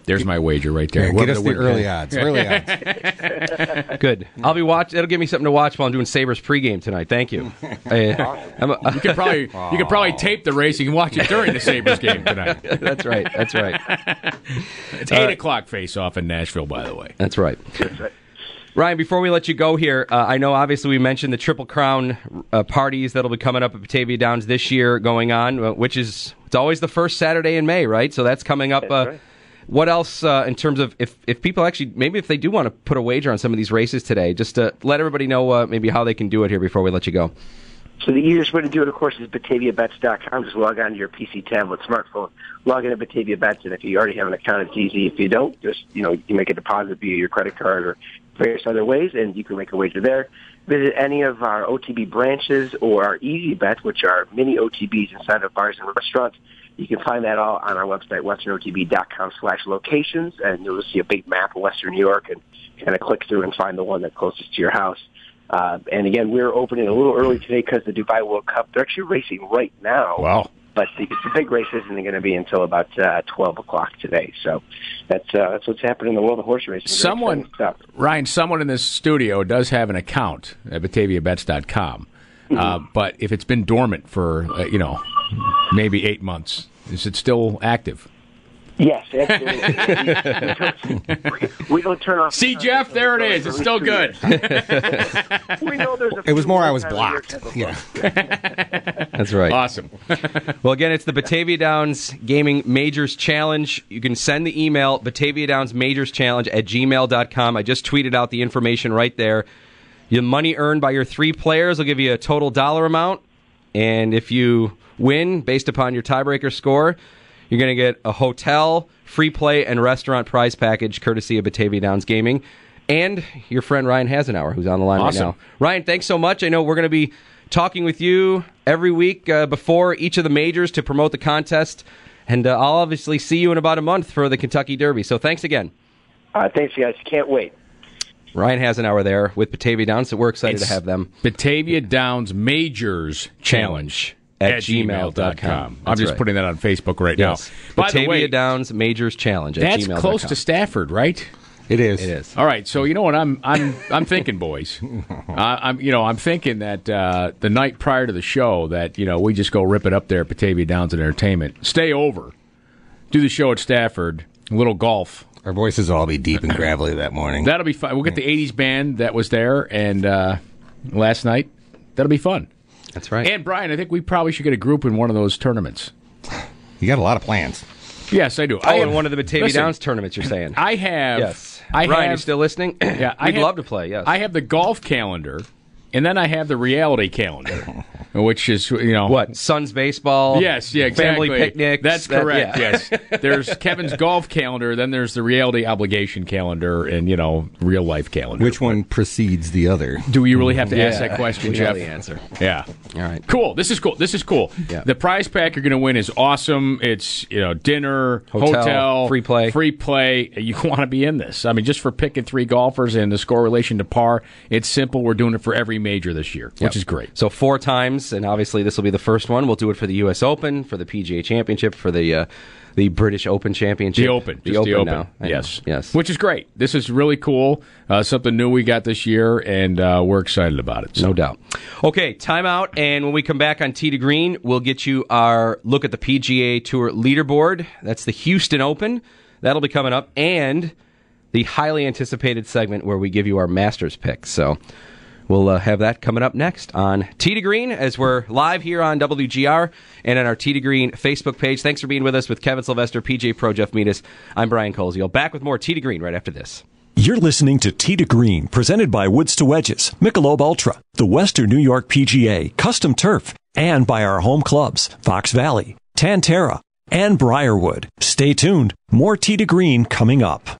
There's my wager right there. Yeah, get us the early odds. Early odds. Good. I'll be watch. It'll give me something to watch while I'm doing Sabres pregame tonight. Thank you. Uh, I'm a, you could probably you could probably tape the race. You can watch it during the Sabres game tonight. That's right. That's right. It's eight uh, o'clock face-off in Nashville, by the way. That's right. That's right. Ryan, before we let you go here, uh, I know obviously we mentioned the Triple Crown uh, parties that'll be coming up at Batavia Downs this year going on, uh, which is it's always the first Saturday in May, right? So that's coming up. That's uh, right. What else uh, in terms of if, if people actually, maybe if they do want to put a wager on some of these races today, just to let everybody know uh, maybe how they can do it here before we let you go. So the easiest way to do it, of course, is Batavia Bets dot com. Just log on to your P C, tablet, smartphone, log in to Batavia Bets, and if you already have an account, it's easy. If you don't, just, you know, you make a deposit via your credit card or various other ways, and you can make a wager there. Visit any of our O T B branches or our Easy Bet, which are mini O T Bs inside of bars and restaurants. You can find that all on our website, western O T B dot com slash locations, and you'll see a big map of Western New York and kind of click through and find the one that's closest to your house. Uh, and again, we're opening a little early today because the Dubai World Cup, they're actually racing right now. Wow. But the, the big race isn't going to be until about uh, twelve o'clock today. So that's uh, that's what's happening in the world of horse racing. Someone, Ryan, someone in this studio does have an account at Batavia Bets dot com. Mm-hmm. Uh, but if it's been dormant for, uh, you know, maybe eight months, is it still active? Yes, absolutely. we don't turn off. See, Jeff, there it is. It's still good. we know there's a it was more I was blocked. Yeah. That's right. Awesome. Well, again, it's the Batavia Downs Gaming Majors Challenge. You can send the email, Batavia Downs Majors Challenge at gmail dot com. I just tweeted out the information right there. Your money earned by your three players will give you a total dollar amount. And if you win based upon your tiebreaker score, you're going to get a hotel, free play, and restaurant prize package courtesy of Batavia Downs Gaming. And your friend Ryan Hasenauer, who's on the line awesome. right now. Ryan, thanks so much. I know we're going to be talking with you every week uh, before each of the majors to promote the contest. And uh, I'll obviously see you in about a month for the Kentucky Derby. So thanks again. Uh, thanks, guys. Can't wait. Ryan Hasenauer there with Batavia Downs, so we're excited it's to have them. Batavia Downs Majors Challenge at, at gmail dot com. I'm just right. putting that on Facebook right yes. now. By Batavia the way, Downs Majors Challenge at that's gmail dot com. close to Stafford, right? It is. It is. All right. So you know what I'm I'm I'm thinking, boys. uh, I'm you know I'm thinking that uh, the night prior to the show that you know we just go rip it up there at Batavia Downs and Entertainment. Stay over, do the show at Stafford, a little golf. Our voices will all be deep and gravelly that morning. That'll be fun. We'll get the eighties band that was there and uh, last night. That'll be fun. That's right. And Brian, I think we probably should get a group in one of those tournaments. You got a lot of plans. Yes, I do. Oh, I have, in one of the Batavia listen, Downs tournaments, you're saying? I have. Yes. I Ryan, have, you still listening? Yeah, We'd have, love to play. Yes. I have the golf calendar, and then I have the reality calendar, which is you know what Suns baseball. Yes, yeah, exactly. Family picnics. That's that, correct. Yeah. Yes, there's Kevin's golf calendar, then there's the reality obligation calendar, and you know real life calendar. Which one precedes the other? Do we really have to yeah. ask that question, we Jeff? know the answer. Yeah. All right. Cool. This is cool. This is cool. Yeah. The prize pack you're going to win is awesome. It's you know dinner, hotel, hotel free play, free play. You want to be in this. I mean, just for picking three golfers and the score relation to par. It's simple. We're doing it for every major this year, yep. which is great. So four times, and obviously this will be the first one. We'll do it for the U S Open, for the P G A Championship, for the uh, the British Open Championship. The Open. The just Open the Open. now. Yes. Yes. Which is great. This is really cool. Uh, something new we got this year, and uh, we're excited about it. So. No doubt. Okay, timeout, and when we come back on Tee to Green, we'll get you our look at the P G A Tour leaderboard. That's the Houston Open. That'll be coming up, and the highly anticipated segment where we give you our Masters picks. So we'll uh, have that coming up next on Tee to Green as we're live here on W G R and on our Tee to Green Facebook page. Thanks for being with us with Kevin Sylvester, P G A Pro Jeff Metis. I'm Brian Koziel. Back with more Tee to Green right after this. You're listening to Tee to Green, presented by Woods to Wedges, Michelob Ultra, the Western New York P G A, Custom Turf, and by our home clubs, Fox Valley, Tantera, and Briarwood. Stay tuned. More Tee to Green coming up.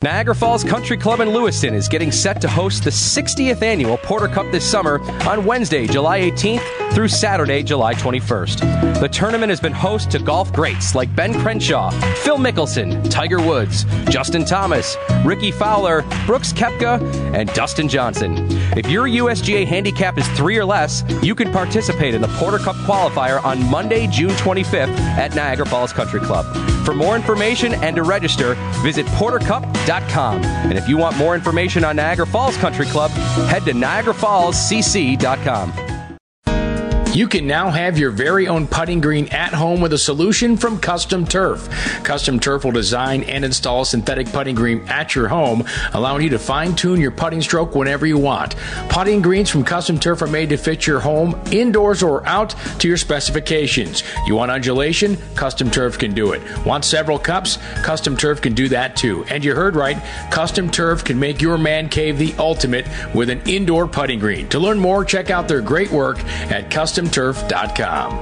Niagara Falls Country Club in Lewiston is getting set to host the sixtieth annual Porter Cup this summer on Wednesday, July eighteenth through Saturday, July twenty-first. The tournament has been host to golf greats like Ben Crenshaw, Phil Mickelson, Tiger Woods, Justin Thomas, Ricky Fowler, Brooks Koepka, and Dustin Johnson. If your U S G A handicap is three or less, you can participate in the Porter Cup qualifier on Monday, June twenty-fifth at Niagara Falls Country Club. For more information and to register, visit porter cup dot com. And if you want more information on Niagara Falls Country Club, head to niagara falls c c dot com. You can now have your very own putting green at home with a solution from Custom Turf. Custom Turf will design and install a synthetic putting green at your home, allowing you to fine-tune your putting stroke whenever you want. Putting greens from Custom Turf are made to fit your home, indoors or out, to your specifications. You want undulation? Custom Turf can do it. Want several cups? Custom Turf can do that too. And you heard right, Custom Turf can make your man cave the ultimate with an indoor putting green. To learn more, check out their great work at custom turf dot com.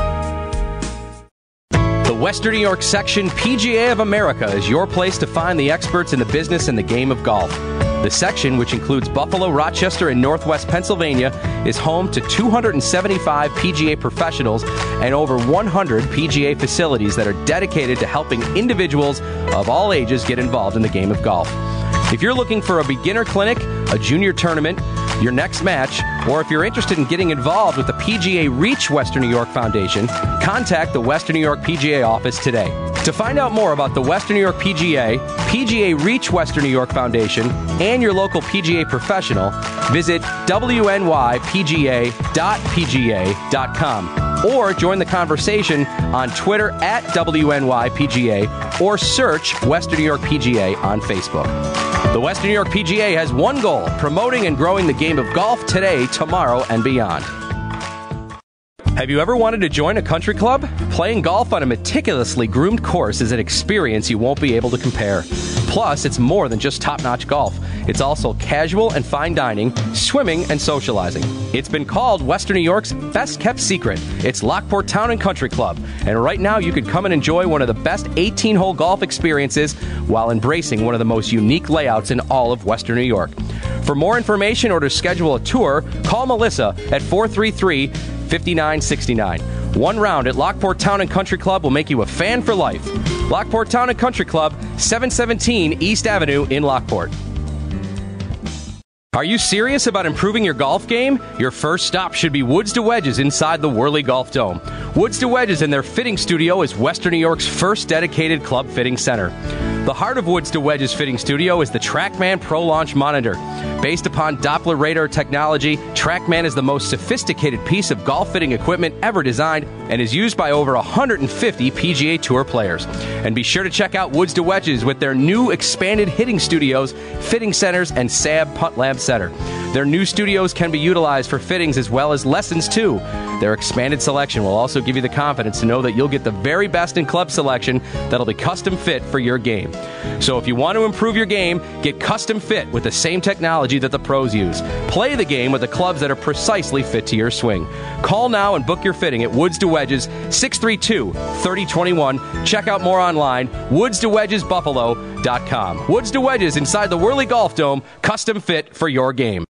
The Western New York Section P G A of America is your place to find the experts in the business and the game of golf. The section, which includes Buffalo, Rochester, and Northwest Pennsylvania, is home to two hundred seventy-five P G A professionals and over one hundred P G A facilities that are dedicated to helping individuals of all ages get involved in the game of golf. If you're looking for a beginner clinic, a junior tournament, your next match, or if you're interested in getting involved with the P G A Reach Western New York Foundation, contact the Western New York P G A office today. To find out more about the Western New York P G A, P G A Reach Western New York Foundation, and your local P G A professional, visit w n y p g a dot p g a dot com or join the conversation on Twitter at W N Y P G A or search Western New York P G A on Facebook. The Western New York P G A has one goal: promoting and growing the game of golf today, tomorrow, and beyond. Have you ever wanted to join a country club? Playing golf on a meticulously groomed course is an experience you won't be able to compare. Plus, it's more than just top-notch golf. It's also casual and fine dining, swimming, and socializing. It's been called Western New York's best-kept secret. It's Lockport Town and Country Club. And right now, you can come and enjoy one of the best eighteen-hole golf experiences while embracing one of the most unique layouts in all of Western New York. For more information or to schedule a tour, call Melissa at four three three, five nine six nine. One round at Lockport Town and Country Club will make you a fan for life. Lockport Town and Country Club, seven seventeen East Avenue in Lockport. Are you serious about improving your golf game? Your first stop should be Woods to Wedges inside the Whirly Golf Dome. Woods to Wedges and their fitting studio is Western New York's first dedicated club fitting center. The heart of Woods to Wedges Fitting Studio is the TrackMan Pro Launch Monitor. Based upon Doppler radar technology, TrackMan is the most sophisticated piece of golf fitting equipment ever designed and is used by over one hundred fifty P G A Tour players. And be sure to check out Woods to Wedges with their new expanded hitting studios, fitting centers, and S A B Putt Lab Center. Their new studios can be utilized for fittings as well as lessons too. Their expanded selection will also give you the confidence to know that you'll get the very best in club selection that'll be custom fit for your game. So if you want to improve your game, get custom fit with the same technology that the pros use. Play the game with the clubs that are precisely fit to your swing. Call now and book your fitting at Woods to Wedges, six three two, three oh two one. Check out more online, woods to wedges buffalo dot com. Woods to Wedges inside the Whirly Golf Dome, custom fit for your game.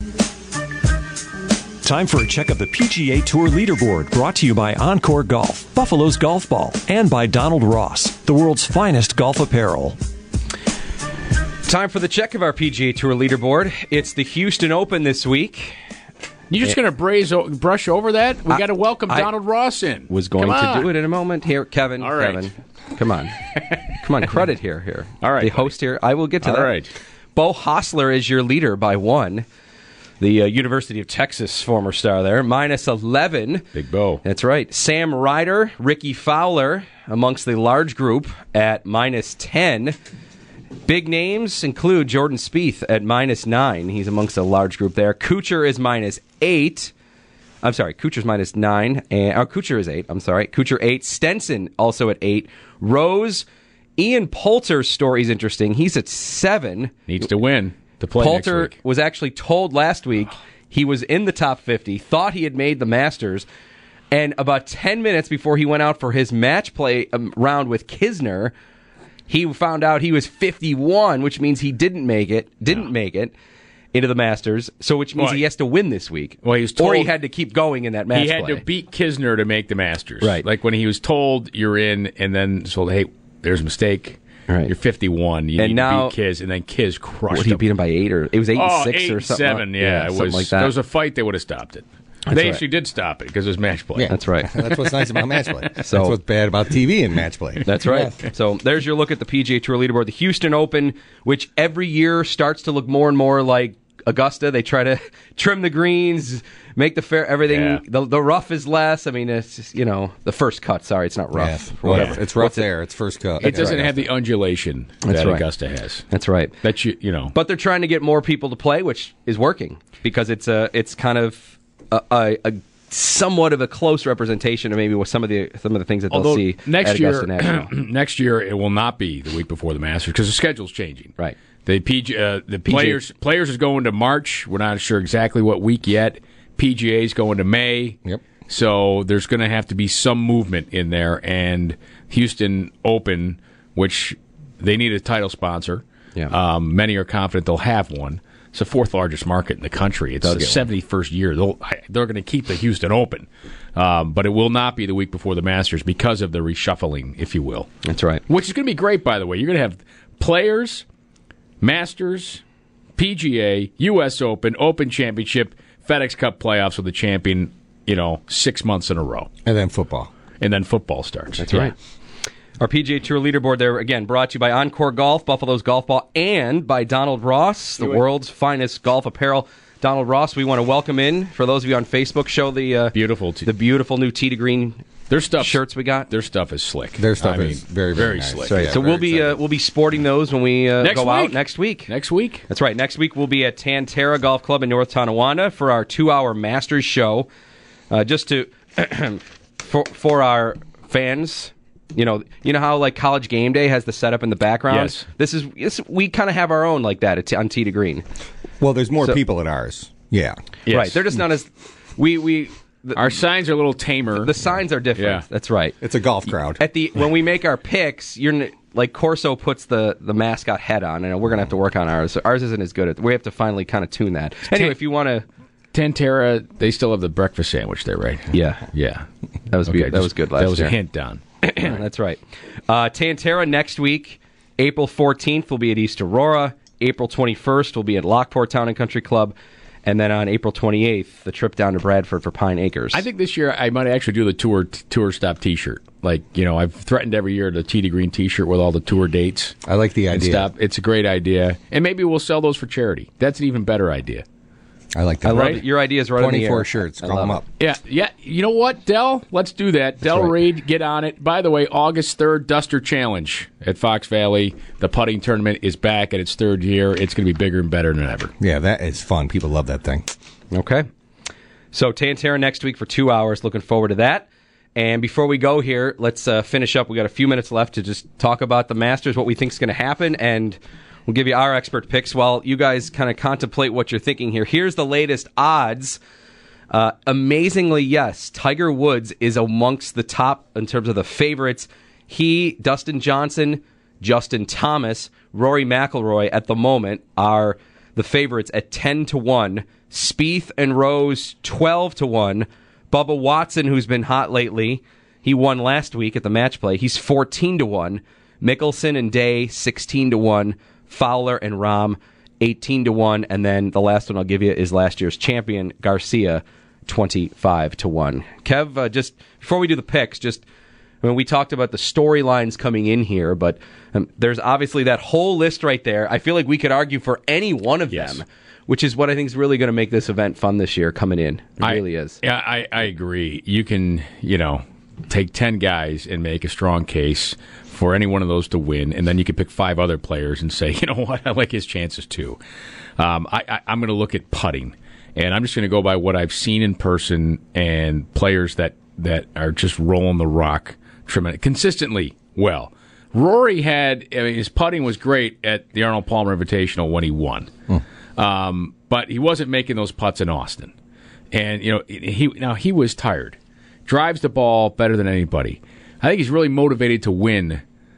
Time for a check of the P G A Tour leaderboard, brought to you by Encore Golf, Buffalo's Golf Ball, and by Donald Ross, the world's finest golf apparel. Time for the check of our P G A Tour leaderboard. It's the Houston Open this week. You just going to braze o- brush over that? We got to welcome I Donald Ross in. Was going to do it in a moment. Here, Kevin. All right. Kevin, come on. Come on, credit here. Here. All right. The host here. I will get to All that. right. Bo Hostler is your leader by one. The uh, University of Texas former star there, minus eleven. Big Bo. That's right. Sam Ryder, Ricky Fowler amongst the large group at minus ten. Big names include Jordan Spieth at minus nine. He's amongst a large group there. Kuchar is minus eight. I'm sorry, Kuchar's minus nine. And, oh, Kuchar is eight. I'm sorry. Kuchar eight. Stenson also at eight. Rose. Ian Poulter's story is interesting. He's at seven. Needs to win to play Poulter next week. was actually told last week he was in the top fifty, thought he had made the Masters, and about ten minutes before he went out for his match play um, round with Kisner, He found out he was fifty-one, which means he didn't make it. Didn't no. make it. Into the Masters, so which means well, he has to win this week. Well, he was told, or he had to keep going in that match. He had play. to beat Kisner to make the Masters. Right. Like when he was told you're in, and then told, hey, there's a mistake. Right. You're fifty-one. You and need now, to beat Kiz, and then Kiz crushed what, him. He beat him by eight, or it was eight oh, and six eight or something. Seven, yeah, yeah it something was. like that. There was a fight they would have stopped it. That's they right. actually did stop it because it was match play. Yeah, that's right. That's what's nice about match play. So, so, that's what's bad about T V and match play. That's right. Yeah. So there's your look at the P G A Tour leaderboard. The Houston Open, which every year starts to look more and more like Augusta. They try to trim the greens, make the fair everything. Yeah. The, the rough is less. I mean, it's just, you know, the first cut. Sorry, it's not rough. Yeah. Or whatever. Yeah. It's rough What's there. It? It's first cut. It doesn't right. have the undulation That's that right. Augusta has. That's right. That you you know. But they're trying to get more people to play, which is working because it's a it's kind of a, a, a somewhat of a close representation of maybe what some of the some of the things that they'll Although see next at year, Augusta National. Next year it will not be the week before the Masters because the schedule's changing. Right. The P G, uh, the P G A players players is going to March. We're not sure exactly what week yet. P G A is going to May. Yep. So there's going to have to be some movement in there. And Houston Open, which they need a title sponsor. Yeah. Um, many are confident they'll have one. It's the fourth largest market in the country. It's the seventy-first year. They'll, they're going to keep the Houston Open. Um, but it will not be the week before the Masters because of the reshuffling, if you will. That's right. Which is going to be great, by the way. You're going to have players, Masters, P G A, U S Open, Open Championship, FedEx Cup playoffs with the champion, you know, six months in a row. And then football. And then football starts. That's yeah. right. Our P G A Tour leaderboard there, again, brought to you by Encore Golf, Buffalo's Golf Ball, and by Donald Ross, the Do it. world's finest golf apparel. Donald Ross, we want to welcome in, for those of you on Facebook, show the uh, beautiful t- the beautiful new Tee to Green their stuff, shirts we got. Their stuff is slick. Their stuff I is mean, very, very, very nice. slick. Right. Yeah, so we'll be uh, we'll be sporting those when we uh, Next go week. out next week. Next week. That's right. Next week we'll be at Tantera Golf Club in North Tonawanda for our two-hour Masters show. Uh, just to for for our fans. You know, you know how like College Game Day has the setup in the background. Yes. This is this, we kind of have our own like that at, on Tee to Green. Well, there's more So- people at ours. Yeah. Yes. Right. They're just not as we we. The, Our signs are a little tamer. the signs are different. Yeah. That's right. It's a golf crowd. At the when we make our picks, you're n- like Corso puts the, the mascot head on, and we're gonna have to work on ours. Ours isn't as good. At, we have to finally kind of tune that. Anyway, if you want to, Tantera, they still have the breakfast sandwich there, right? yeah, Yeah. that was Okay, be- that just- was good last That was year. a hint down. That's right. Uh, Tantera next week, April fourteenth will be at East Aurora. April twenty-first will be at Lockport Town and Country Club. And then on April twenty-eighth, the trip down to Bradford for Pine Acres. I think this year I might actually do the tour tour stop T-shirt. Like, you know, I've threatened every year the Tee to Green T-shirt with all the tour dates. I like the and idea. Stop. It's a great idea. And maybe we'll sell those for charity. That's an even better idea. I like that. I love right? it. Your idea is right on the air. twenty-four shirts. I Call love them it. up. Yeah, yeah. You know what, Dell? Let's do that. Dell right. Reed, get on it. By the way, August third, Duster Challenge at Fox Valley. The putting tournament is back at its third year. It's going to be bigger and better than ever. Yeah, that is fun. People love that thing. Okay. So Tantera next week for two hours. Looking forward to that. And before we go here, let's uh, finish up. We got a few minutes left to just talk about the Masters, what we think is going to happen, and we'll give you our expert picks while you guys kind of contemplate what you're thinking here. Here's the latest odds. Uh, amazingly, yes, Tiger Woods is amongst the top in terms of the favorites. He, Dustin Johnson, Justin Thomas, Rory McIlroy at the moment are the favorites at ten to one. Spieth and Rose twelve to one. Bubba Watson, who's been hot lately, he won last week at the match play. He's fourteen to one. Mickelson and Day sixteen to one. Fowler and Rahm eighteen to one. And then the last one I'll give you is last year's champion, Garcia, twenty-five to one. Kev, uh, just before we do the picks, just I mean, we talked about the storylines coming in here, but um, there's obviously that whole list right there. I feel like we could argue for any one of Yes. them, which is what I think is really going to make this event fun this year coming in. It I, really is. Yeah, I, I agree. You can, you know, take ten guys and make a strong case for any one of those to win, and then you could pick five other players and say, you know what, I like his chances too. Um, I, I, I'm going to look at putting, and I'm just going to go by what I've seen in person and players that, that are just rolling the rock tremendous, consistently well. Rory had, I mean, his putting was great at the Arnold Palmer Invitational when he won. Hmm. Um, but he wasn't making those putts in Austin. And, you know, he now he was tired. Drives the ball better than anybody. I think he's really motivated to win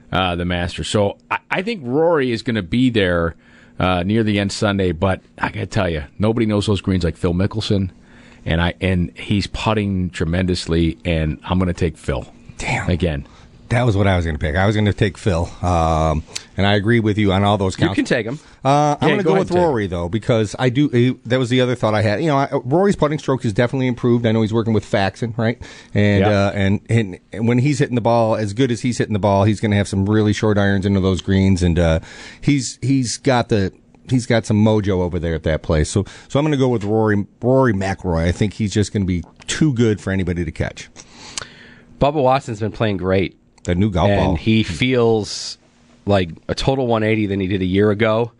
uh, the Masters. So I, I think Rory is going to be there uh, near the end Sunday. But I got to tell you, nobody knows those greens like Phil Mickelson, and I and he's putting tremendously. And I'm going to take Phil. Damn. Again. That was what I was going to pick. I was going to take Phil, um, and I agree with you on all those counts. You can take him. Uh, I'm Yeah, going to go go ahead with and take Rory though, because I do. Uh, that was the other thought I had. You know, I, Rory's putting stroke has definitely improved. I know he's working with Faxon, right? And, Yeah. uh, and and and when he's hitting the ball as good as he's hitting the ball, he's going to have some really short irons into those greens, and uh, he's he's got the. He's got some mojo over there at that place. So so I'm going to go with Rory Rory McIlroy. I think he's just going to be too good for anybody to catch. Bubba Watson's been playing great. That new golf and ball. he feels like a total one eighty than he did a year ago.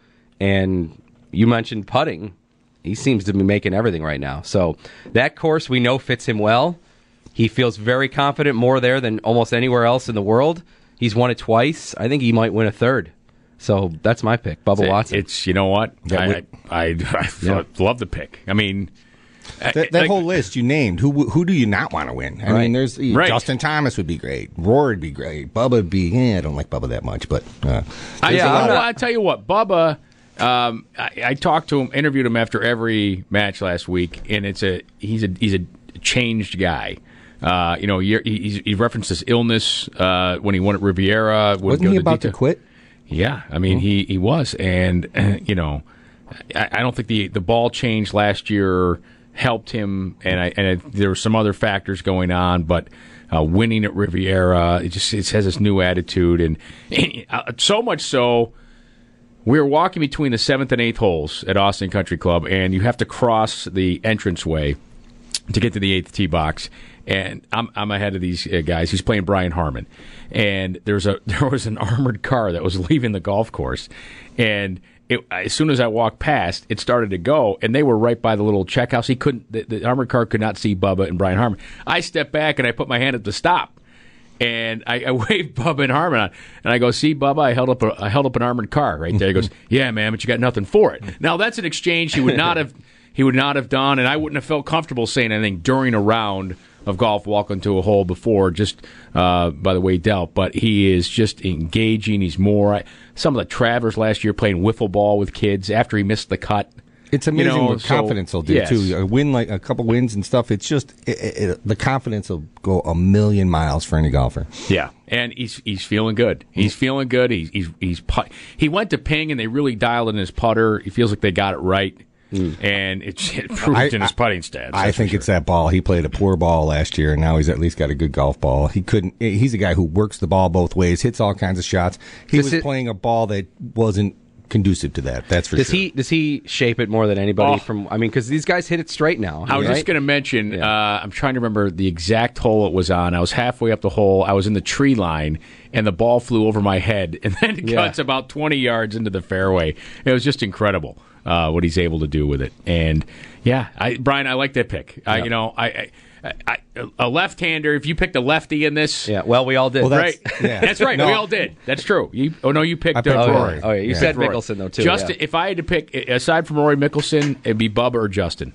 And you mentioned putting. He seems to be making everything right now. So that course we know fits him well. He feels very confident, more there than almost anywhere else in the world. He's won it twice. I think he might win a third. So that's my pick, Bubba It's, Watson. it's you know what? Yeah, I, we- I, I, I Yeah. love the pick. I mean, That, that like- whole list you named, who who do you not want to win? I Right. mean, there's Right. Justin Thomas would be great, Rory would be great, Bubba would be. Eh, I don't like Bubba that much, but uh, I, there's a yeah, lot. well, I tell you what, Bubba. Um, I, I talked to him, interviewed him after every match last week, and it's a he's a he's a changed guy. Uh, you know, he, he, he referenced his illness uh, when he won at Riviera. Wouldn't Wasn't go he to about to detail. quit? Yeah, I mean, he, he was, and uh, you know, I, I don't think the the ball change last year helped him, and I and I, there were some other factors going on, but uh, winning at Riviera, it just it has this new attitude, and, and uh, so much so. We were walking between the seventh and eighth holes at Austin Country Club, and you have to cross the entranceway to get to the eighth tee box. And I'm I'm ahead of these uh, guys. He's playing Brian Harmon, and there's a there was an armored car that was leaving the golf course, and it, as soon as I walked past, it started to go, and they were right by the little check house. He couldn't the, the armored car could not see Bubba and Brian Harmon. I stepped back and I put my hand up to stop. And I, I waved Bubba and Harmon on, and I go, "See, Bubba, I held up a, I held up an armored car right there." He goes, "Yeah, man, but you got nothing for it." Now that's an exchange he would not have he would not have done, and I wouldn't have felt comfortable saying anything during a round of golf, walking to a hole before, just uh, by the way dealt. But he is just engaging. He's more. I, some of the Travers last year playing wiffle ball with kids after he missed the cut. It's amazing You know, what so- confidence will do yes. too. A win like a couple wins and stuff. It's just it, it, it, the confidence will go a million miles for any golfer. Yeah, and he's he's feeling good. He's feeling good. He's he's he's put, he went to Ping and they really dialed in his putter. He feels like they got it right, and it's it proved I- in his I- putting stats. I that's for think sure. it's that ball. He played a poor ball last year, and now he's at least got a good golf ball. He couldn't. He's a guy who works the ball both ways, hits all kinds of shots. He Does was it- playing a ball that wasn't conducive to that. That's for does sure. he does he shape it more than anybody Oh. from? I mean, because these guys hit it straight now. I was right? just going to mention. Uh, I'm trying to remember the exact hole it was on. I was halfway up the hole. I was in the tree line, and the ball flew over my head, and then it Yeah. cuts about twenty yards into the fairway. It was just incredible uh, what he's able to do with it. And yeah, I, Brian, I like that pick. I, Yeah. you know, I, I, I a left-hander. If you picked a lefty in this, Yeah, well, we all did. Well, right? that's- yeah. That's right. No. We all did. That's true. You, oh no, you picked, I picked uh, Rory. Oh, yeah, you Yeah. said Rory. Mickelson though too. Justin, yeah. if I had to pick aside from Rory Mickelson, it'd be Bubba or Justin.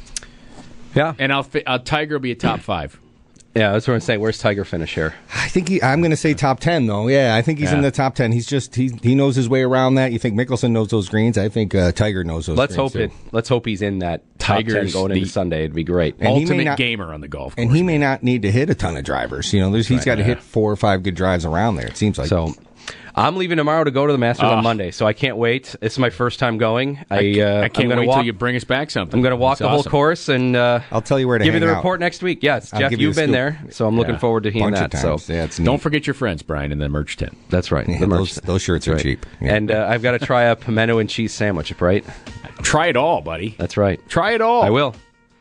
Yeah, And I'll, fi- uh, Tiger will be a top five. yeah, that's what I'm saying. Where's Tiger finish here? I think he, I'm going to say top ten though. Yeah, I think he's Yeah. in the top ten. He's just he he knows his way around that. You think Mickelson knows those greens? I think uh, Tiger knows those. Let's greens hope it. too. Let's hope he's in that top ten Tiger's going into the- Sunday. It'd be great. And he may Ultimate not- gamer on the golf course. And he may not need to hit a ton of drivers. You know, there's, he's Right, got to yeah. hit four or five good drives around there. It seems like. So, I'm leaving tomorrow to go to the Masters Oh. on Monday, so I can't wait. It's my first time going. I, uh, I I'm can't gonna wait walk, till you bring us back something. I'm going to walk That's the whole awesome. course and uh, I'll tell you where to give you hang the out. report next week. Yes, I'll Jeff, give you you've the been scoop. there, so I'm looking Yeah. forward to hearing Bunch that. of times. So Yeah, it's neat. Don't forget your friends, Brian, in the merch tent. that's right. Yeah, the merch. those, those shirts are That's right. cheap. Yeah. And uh, I've got to try a pimento and cheese sandwich, right? Try it all, buddy. That's right. Try it all. I will.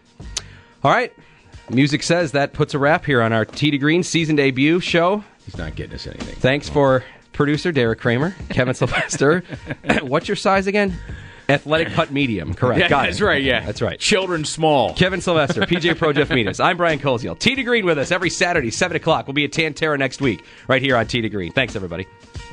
All right. Music says that puts a wrap here on our Tee to Green season debut show. He's not getting us anything. Thanks for producer Derek Kramer, Kevin Sylvester. What's your size again? Athletic putt medium. Correct. Yeah, Got that's it. right. Yeah, That's right. Children small. Kevin Sylvester, P J Pro Jeff Metis. I'm Brian Koziel. Tee to Green with us every Saturday, seven o'clock. We'll be at Tantera next week, right here on Tee to Green. Thanks, everybody.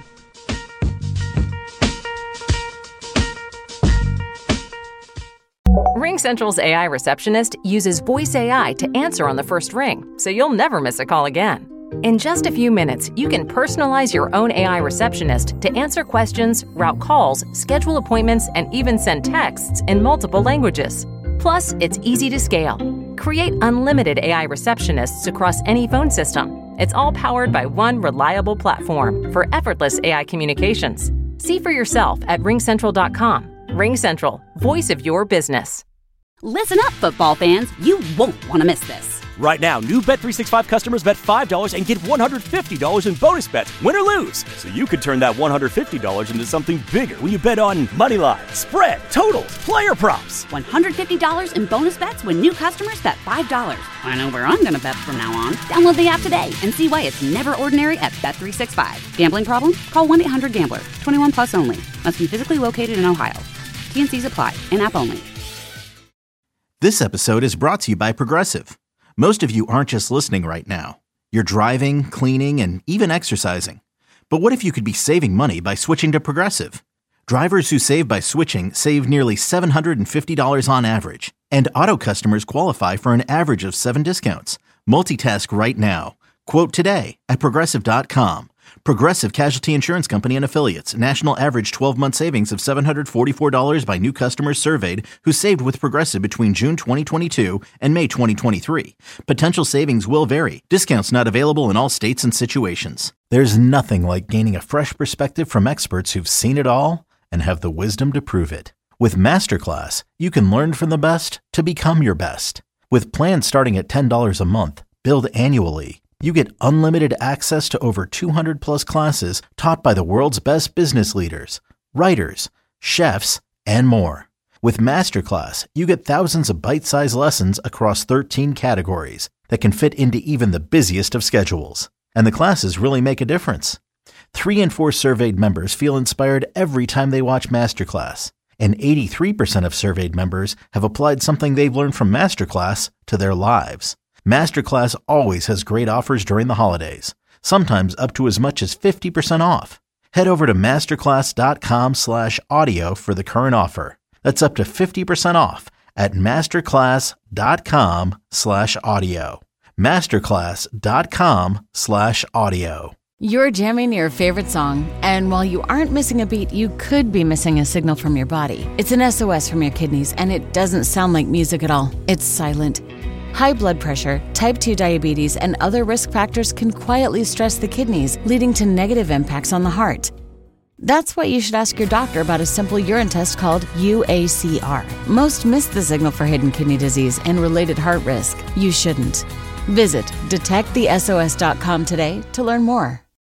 RingCentral's A I receptionist uses voice A I to answer on the first ring, so you'll never miss a call again. In just a few minutes, you can personalize your own A I receptionist to answer questions, route calls, schedule appointments, and even send texts in multiple languages. Plus, it's easy to scale. Create unlimited A I receptionists across any phone system. It's all powered by one reliable platform for effortless A I communications. See for yourself at ring central dot com. RingCentral, voice of your business. Listen up, football fans. You won't want to miss this. Right now, new Bet three sixty-five customers bet five dollars and get one hundred fifty dollars in bonus bets, win or lose. So you could turn that one hundred fifty dollars into something bigger when you bet on money line, spread, totals, player props. one hundred fifty dollars in bonus bets when new customers bet five dollars. I know where I'm going to bet from now on. Download the app today and see why it's never ordinary at Bet three sixty-five. Gambling problem? Call one eight hundred gambler. twenty-one plus only. Must be physically located in Ohio. T N Cs apply. In-app only. This episode is brought to you by Progressive. Most of you aren't just listening right now. You're driving, cleaning, and even exercising. But what if you could be saving money by switching to Progressive? Drivers who save by switching save nearly seven hundred fifty dollars on average. And auto customers qualify for an average of seven discounts. Multitask right now. Quote today at Progressive dot com. Progressive Casualty Insurance Company and Affiliates. National average twelve-month savings of seven hundred forty-four dollars by new customers surveyed who saved with Progressive between June twenty twenty-two and May twenty twenty-three. Potential savings will vary. Discounts not available in all states and situations. There's nothing like gaining a fresh perspective from experts who've seen it all and have the wisdom to prove it. With Masterclass, you can learn from the best to become your best. With plans starting at ten dollars a month, billed annually, you get unlimited access to over two hundred plus classes taught by the world's best business leaders, writers, chefs, and more. With Masterclass, you get thousands of bite-sized lessons across thirteen categories that can fit into even the busiest of schedules. And the classes really make a difference. Three in four surveyed members feel inspired every time they watch Masterclass. And eighty-three percent of surveyed members have applied something they've learned from Masterclass to their lives. Masterclass always has great offers during the holidays, sometimes up to as much as fifty percent off. Head over to masterclass.com slash audio for the current offer. That's up to fifty percent off at masterclass.com slash audio. Masterclass.com slash audio. You're jamming your favorite song, and while you aren't missing a beat, you could be missing a signal from your body. It's an S O S from your kidneys, and it doesn't sound like music at all. It's silent. High blood pressure, type two diabetes, and other risk factors can quietly stress the kidneys, leading to negative impacts on the heart. That's why you should ask your doctor about a simple urine test called U A C R. Most miss the signal for hidden kidney disease and related heart risk. You shouldn't. Visit detect the S O S dot com today to learn more.